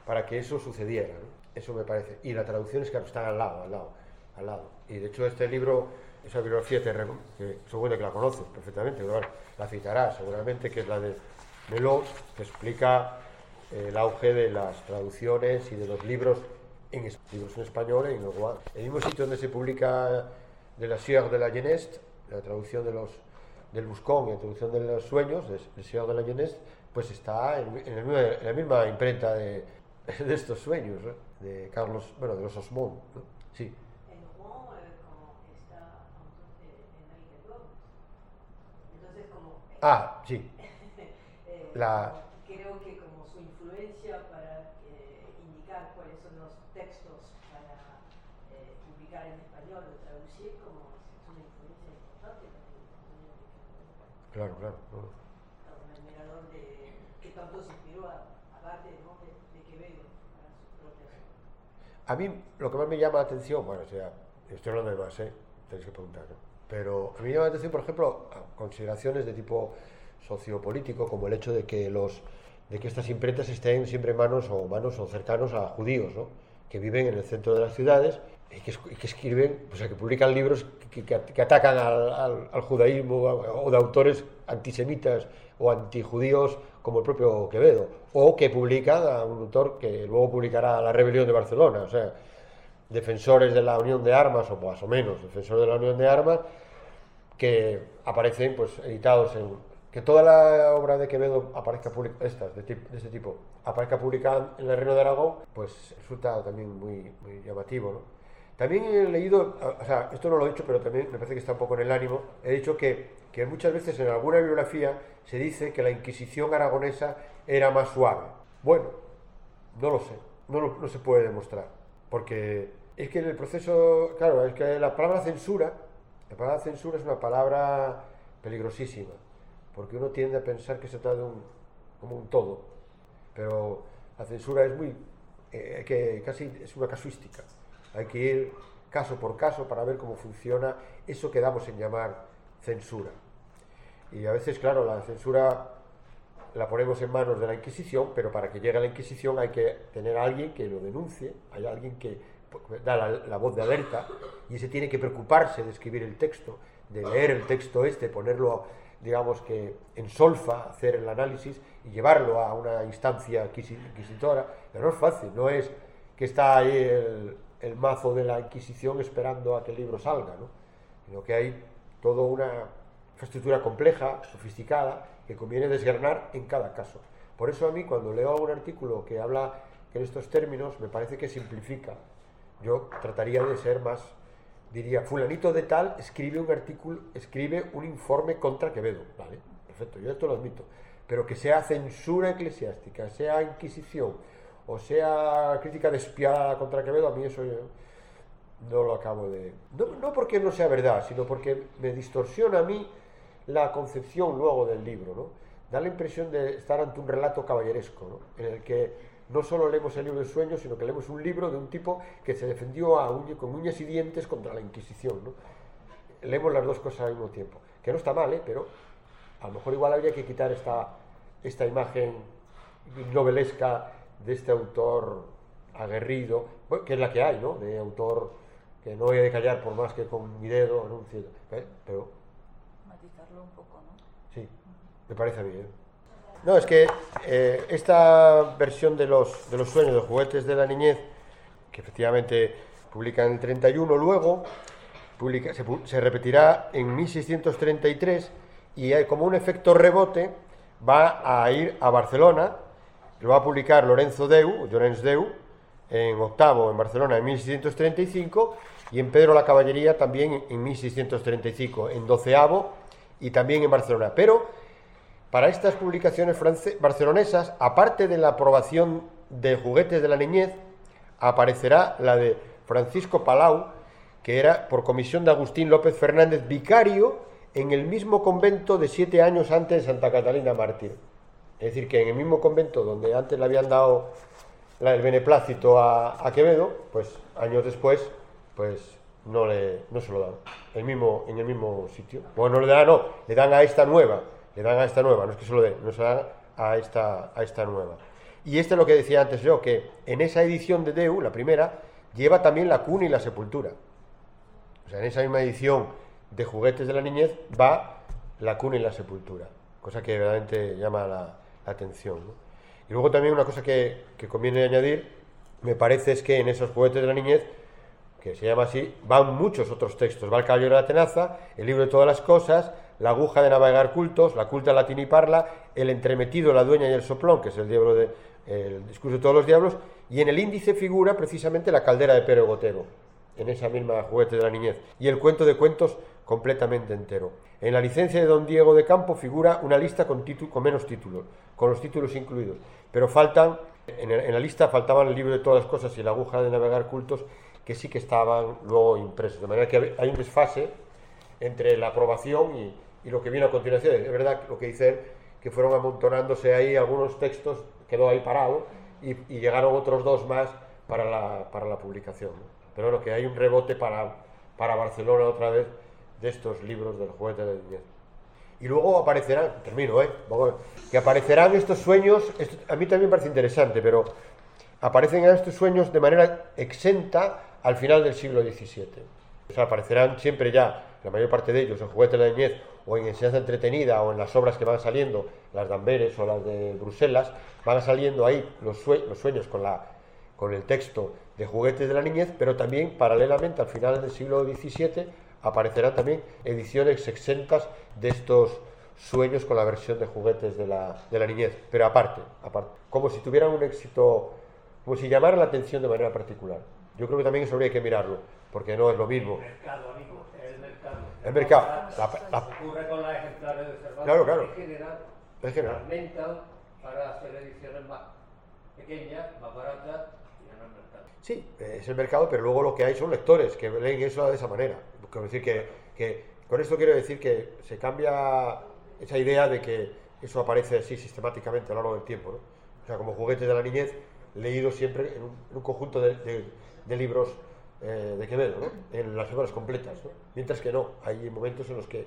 Speaker 1: para que eso sucediera, ¿no? Eso me parece. Y la traducción es que están al lado. Y de hecho este libro, esa bibliografía que seguro que la conoces perfectamente, pero la citarás seguramente, que es la de Melot, que explica el auge de las traducciones y de los libros en español y luego el mismo sitio donde se publica de la Sieur de la Geneste, la traducción del Buscón y la traducción de los sueños, de Sieur de la Geneste, pues está en la misma imprenta de estos sueños, ¿no? De Carlos, bueno, de los Osmond, ¿no? Sí.
Speaker 4: En Rouen, como está Enrique Gómez. Entonces, como...
Speaker 1: Sí.
Speaker 4: Creo que como su influencia para indicar cuáles son los textos para publicar en español o traducir, como es una influencia importante.
Speaker 1: Claro.
Speaker 4: Un admirador que tanto se inspiró aparte, ¿no? de Quevedo para sus propias.
Speaker 1: A mí lo que más me llama la atención, bueno, o sea, estoy hablando de más, tenéis que preguntar, ¿no? Pero a mí me llama la atención, por ejemplo, consideraciones de tipo sociopolítico, como el hecho de que estas imprentas estén siempre en manos o cercanos a judíos, ¿no? Que viven en el centro de las ciudades y que escriben, o sea, que publican libros que atacan al judaísmo, o de autores antisemitas o antijudíos como el propio Quevedo, o que publican a un autor que luego publicará La Rebelión de Barcelona, o sea, defensores de la unión de armas, o más o menos defensores de la unión de armas, que aparecen pues editados que toda la obra de Quevedo aparezca de este tipo aparezca publicada en el Reino de Aragón, pues resulta también muy llamativo, ¿no? También he leído, o sea, esto no lo he dicho, pero también me parece que está un poco en el ánimo, he dicho que muchas veces en alguna bibliografía se dice que la Inquisición aragonesa era más suave. Bueno, no lo sé, no se puede demostrar, porque es que en el proceso, claro, es que la palabra censura es una palabra peligrosísima, porque uno tiende a pensar que se trata de como un todo, pero la censura es casi es una casuística. Hay que ir caso por caso para ver cómo funciona eso que damos en llamar censura. Y a veces, claro, la censura la ponemos en manos de la Inquisición, pero para que llegue a la Inquisición hay que tener a alguien que lo denuncie, hay alguien que da la voz de alerta, y ese tiene que preocuparse de escribir el texto, de leer el texto ponerlo, digamos que en solfa, hacer el análisis y llevarlo a una instancia inquisitora. Pero no es fácil, no es que está ahí el mazo de la Inquisición esperando a que el libro salga, ¿no? Sino que hay toda una infraestructura compleja, sofisticada, que conviene desgranar en cada caso. Por eso a mí, cuando leo algún artículo que habla en estos términos, me parece que simplifica. Yo trataría de ser más, diría, fulanito de tal escribe un artículo, escribe un informe contra Quevedo, ¿vale? Perfecto, yo esto lo admito, pero que sea censura eclesiástica, sea Inquisición, o sea crítica despiadada contra Quevedo, a mí eso yo no lo acabo de... No porque no sea verdad, sino porque me distorsiona a mí la concepción luego del libro, ¿no? Da la impresión de estar ante un relato caballeresco, ¿no? En el que no solo leemos el libro de sueños, sino que leemos un libro de un tipo que se defendió con uñas y dientes contra la Inquisición, ¿no? Leemos las dos cosas al mismo tiempo, que no está mal, pero a lo mejor igual habría que quitar esta imagen novelesca de este autor aguerrido, bueno, que es la que hay, ¿no? De autor que no he de callar por más que con mi dedo anuncie, pero
Speaker 2: matizarlo un poco, ¿no?
Speaker 1: Sí, me parece a mí, No, es que esta versión de los sueños, de Juguetes de la Niñez, que efectivamente publica en el 31, luego se repetirá en 1633 y como un efecto rebote va a ir a Barcelona, lo va a publicar Llorenç Deu, en octavo en Barcelona en 1635 y en Pedro la Caballería también en 1635, en doceavo y también en Barcelona. Pero para estas publicaciones barcelonesas, aparte de la aprobación de Juguetes de la Niñez, aparecerá la de Francisco Palau, que era por comisión de Agustín López Fernández, vicario en el mismo convento de 7 años antes de Santa Catalina Mártir. Es decir, que en el mismo convento donde antes le habían dado el beneplácito a Quevedo, pues años después, pues no se lo dan. En el mismo sitio. Bueno, no le dan, le dan a esta nueva. No es que se lo den, no se dan a esta nueva. Y este es lo que decía antes yo, que en esa edición de Deu, la primera, lleva también la cuna y la sepultura. O sea, en esa misma edición de Juguetes de la Niñez va la cuna y la sepultura, cosa que verdaderamente llama la atención, ¿no? Y luego también una cosa que conviene añadir, me parece, es que en esos Juguetes de la Niñez, que se llama así, van muchos otros textos. Va el Caballero de la Tenaza, el Libro de todas las cosas, la Aguja de navegar cultos, la Culta latina y parla, el Entremetido, la Dueña y el Soplón, que es el discurso de todos los diablos, y en el índice figura precisamente la Caldera de Pero Gotero, en esa misma Juguete de la Niñez, y el Cuento de cuentos completamente entero. En la licencia de don Diego de Campo figura una lista con menos títulos, con los títulos incluidos, pero faltan, en la lista faltaban el Libro de todas las cosas y la Aguja de navegar cultos, que sí que estaban luego impresos, de manera que hay un desfase entre la aprobación y lo que viene a continuación. Es verdad lo que dice él, que fueron amontonándose ahí algunos textos, quedó ahí parado, y llegaron otros dos más para la publicación, ¿no? Pero bueno, que hay un rebote para Barcelona otra vez de estos libros del Juguete de la Niñez. Y luego aparecerán, termino, que aparecerán estos sueños, a mí también me parece interesante, pero aparecen estos sueños de manera exenta al final del siglo XVII. O sea, aparecerán siempre ya, la mayor parte de ellos, en Juguete de la Niñez, o en Enseñanza Entretenida, o en las obras que van saliendo, las de Amberes o las de Bruselas, van saliendo ahí los sueños con el texto de Juguetes de la Niñez, pero también, paralelamente, al final del siglo XVII, aparecerán también ediciones exentas de estos sueños con la versión de Juguetes de la Niñez, pero aparte, como si tuvieran un éxito, como si llamaran la atención de manera particular. Yo creo que también eso habría que mirarlo, porque no es lo mismo.
Speaker 5: El mercado, amigo, el mercado.
Speaker 1: El mercado.
Speaker 5: Ocurre con las ejemplares de Cervantes.
Speaker 1: Claro.
Speaker 5: En general, fragmentan para hacer ediciones más pequeñas, más baratas, y en el mercado.
Speaker 1: Sí, es el mercado, pero luego lo que hay son lectores que leen eso de esa manera. Quiero decir que con esto quiero decir que se cambia esa idea de que eso aparece así sistemáticamente a lo largo del tiempo, ¿no? O sea, como Juguetes de la Niñez, leído siempre en un conjunto de libros de Quevedo, ¿no? En las obras completas, ¿no? Mientras que no, hay momentos en los que,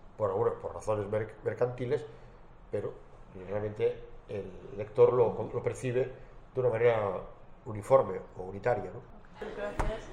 Speaker 1: por razones mercantiles, pero realmente el lector lo percibe de una manera uniforme o unitaria, ¿no?
Speaker 2: Gracias.